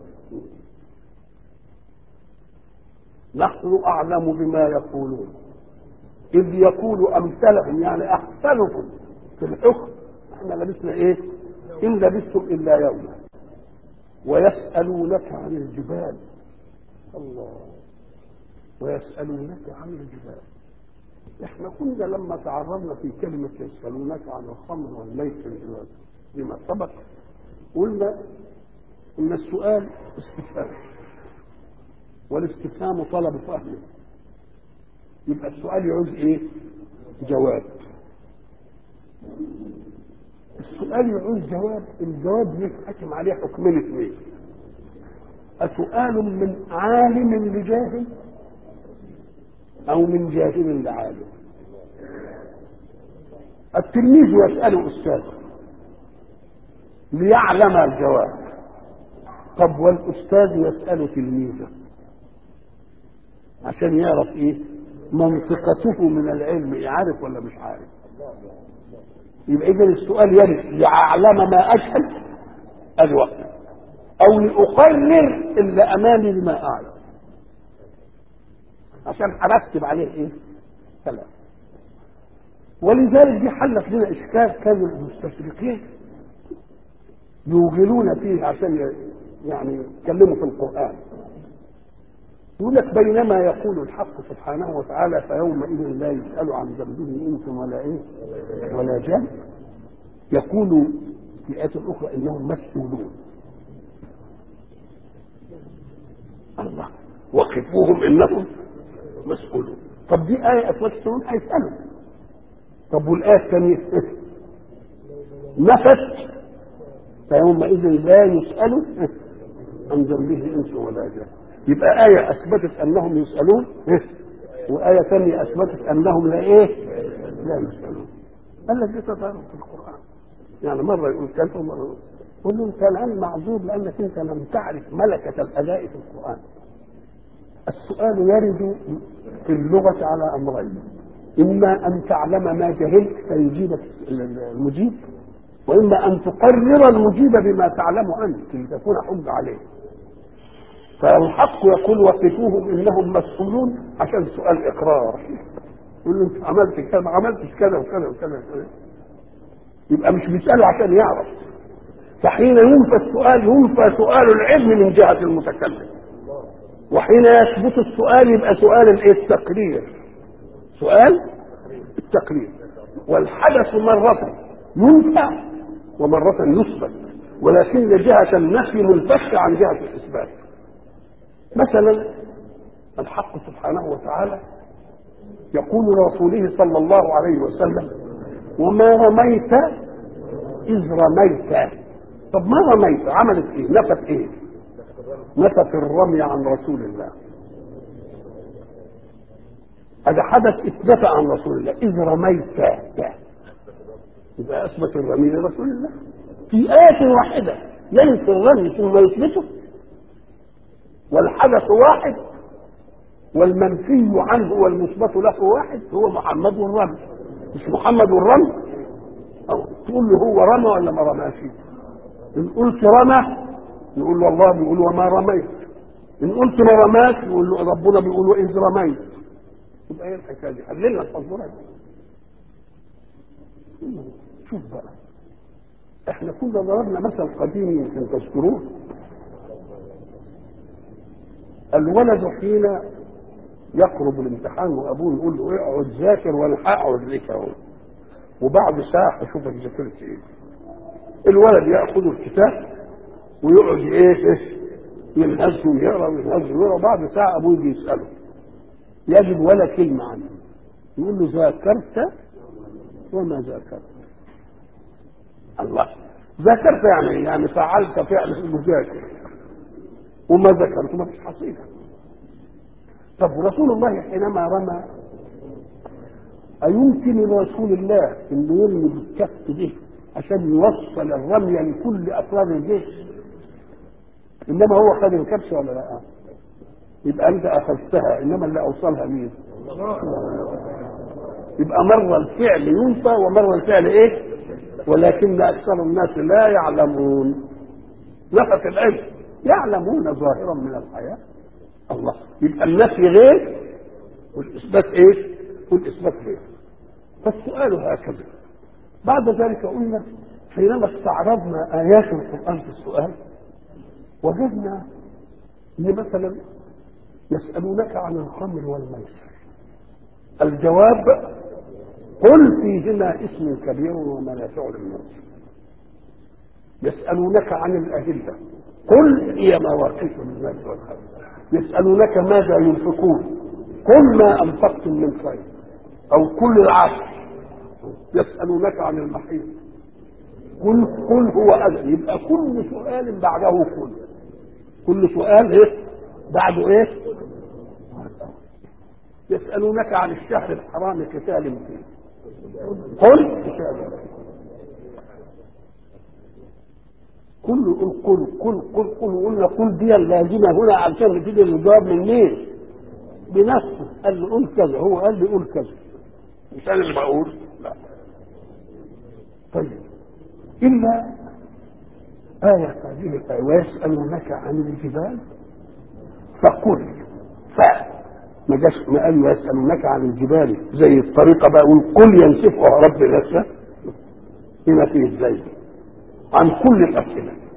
نحن اعلم بما يقولون اذ يقول امثلهم يعني احسنكم في الحكم احنا لبسنا ايه ان لبثتم الا يوما ويسالونك عن الجبال. الله، ويسالونك عن الجبال. احنا كنا لما تعرضنا في كلمه يسالونك عن الخمر والميسر بما سبق قلنا ان السؤال استفهام والاستفهام طلب فهم، يبقى السؤال يعوز ايه؟ جواب. السؤال يعوز جواب، الجواب يتحكم عليه حكمين اثنين: أسؤال من عالم لجاهل او من جاهل لعالم. التلميذ يسأل أستاذه ليعلم الجواب، طب والأستاذ يسأل تلميذه عشان يعرف ايه منطقته من العلم، يعرف ولا مش عارف. يبقى اذا السؤال يرد ليعلم ما أجهل الوقت او لأقرر اللي امامي بما اعلم عشان هرتب عليه ايه كلام. ولذلك دي حلت لنا اشكال كانوا المستشرقين يوغلون فيه عشان يعني يتكلموا في القرآن. يقول لك بينما يقول الحق سبحانه وتعالى فيومئذ لا يسأل عن ذنبه انس ولا ايه ولا جان، يقول في آية أخرى انهم مسؤولون. الله، وقفوهم انهم مسؤولون. طب دي آية أتوسعون هيسألوا. طب والآية الثانية نفت فيومئذ لا يسأل عن ذنبه انس ولا جان. يبقى آية أثبتت أنهم يسألون وآية ثانية أثبتت أنهم لا إيه لا يسألون. قال لك دي تضارب في القرآن، يعني مرة يقول كذا ومرة يقول قل له أنت الآن معذور لأنك أنت لم تعرف ملكة الأداء في القرآن. السؤال يرد في اللغة على أمرين: إما أن تعلم ما جهلت فيجيبك المجيب، وإما أن تقرر المجيب بما تعلم أنت لتكون حجة عليه. فالحق يقول وقفوهم انهم مسؤولون عشان سؤال اقرار. يقول له انت عملت كذا ما عملتش كذا وكذا وكذا وكذا. يبقى مش بيساله عشان يعرف. فحين ينفى السؤال ينفى سؤال العلم من جهه المتكلم، وحين يثبت السؤال يبقى سؤال الايه؟ التقرير. سؤال التقرير. والحدث مرة ينفى ومرة يثبت، ولكن جهة النفي منفكة عن جهة الإثبات. مثلا الحق سبحانه وتعالى يقول لرسوله صلى الله عليه وسلم وما رميت إذ رميت. طب ما رميت عملت ايه؟ نفت ايه؟ نفت الرمي عن رسول الله. هذا حدث اثبت عن رسول الله. اذ رميت يبقى اثبت الرمي لرسول الله. في آية واحدة ينفي الرمي ثم يثبته، والحدث واحد والمنفي عنه والمثبت له واحد، هو محمد والرمي. مش محمد والرمي، أو تقول له هو رمى ولا ما رماش. إن قلت رمى يقول له الله بيقول وما رميت. إن قلت ما رماش يقول له ربنا بيقول وإذ رميت. يبقى ايه الحكايه دي؟ حللنا التصويره دي. شوف بقى، احنا كنا ضربنا مثل قديم يمكن تذكروه. الولد حين يقرب الامتحان وابوه يقول له اقعد ذاكر وانا هقعد لك اهو، وبعد ساعه اشوفك ذاكرت ايه. الولد ياخذ الكتاب ويقعد ايه ينهز ويقرا وينهز ويقرا، وبعد ساعه ابوه يجي يساله يجد ولا كلمه عنه، يقول له ذاكرت وما ذاكرت. الله، ذاكرت يعني يعني فعلت فعل المذاكر، وما ذكرت ما فيش حصيله. طب رسول الله حينما رمى أيمكن لرسول الله انه يرمي بالكف ده عشان يوصل الرمي لكل افراد الجيش؟ انما هو خد الكبش ولا لا؟ يبقى انت اخذتها، انما اللي اوصلها مين؟ يبقى مره الفعل ينفى ومره الفعل ايه؟ ولكن اكثر الناس لا يعلمون. نفت العلم، يعلمون ظاهرا من الحياه. الله، يبقى النفي غير والاثبات ايه؟ والاثبات غير. فالسؤال هكذا. بعد ذلك قلنا حينما استعرضنا ايات القران في السؤال وجدنا ان مثلا يسالونك عن الخمر والميسر، الجواب قل فيهما اسم كبير ومنافع للناس. يسالونك عن الاهله قل هي مواقيت للناس والحج. يسالونك ماذا ينفقون قل ما انفقتم من خير او كل العشر. يسالونك عن المحيط قل قل هو اذى. يبقى كل سؤال بعده قل، كل سؤال ايه بعده ايه؟ يسالونك عن الشهر الحرام قتال فيه قل قتال. كل قل قل قل قل قل قلنا قل دي اللازمه هنا عشان تيجي الجواب من مين؟ بنفسه. قال له قل كذا، هو قال لي قل كذا، مش انا اللي بقول. لا. طيب الا آية هذه الآية ويسألونك عن الجبال فقل ف ما جاش ما قال يسألونك عن الجبال زي الطريقة بقى يقول قل ينسفها ربي نسفا. هنا فيه ازاي عن كل الأسئلة.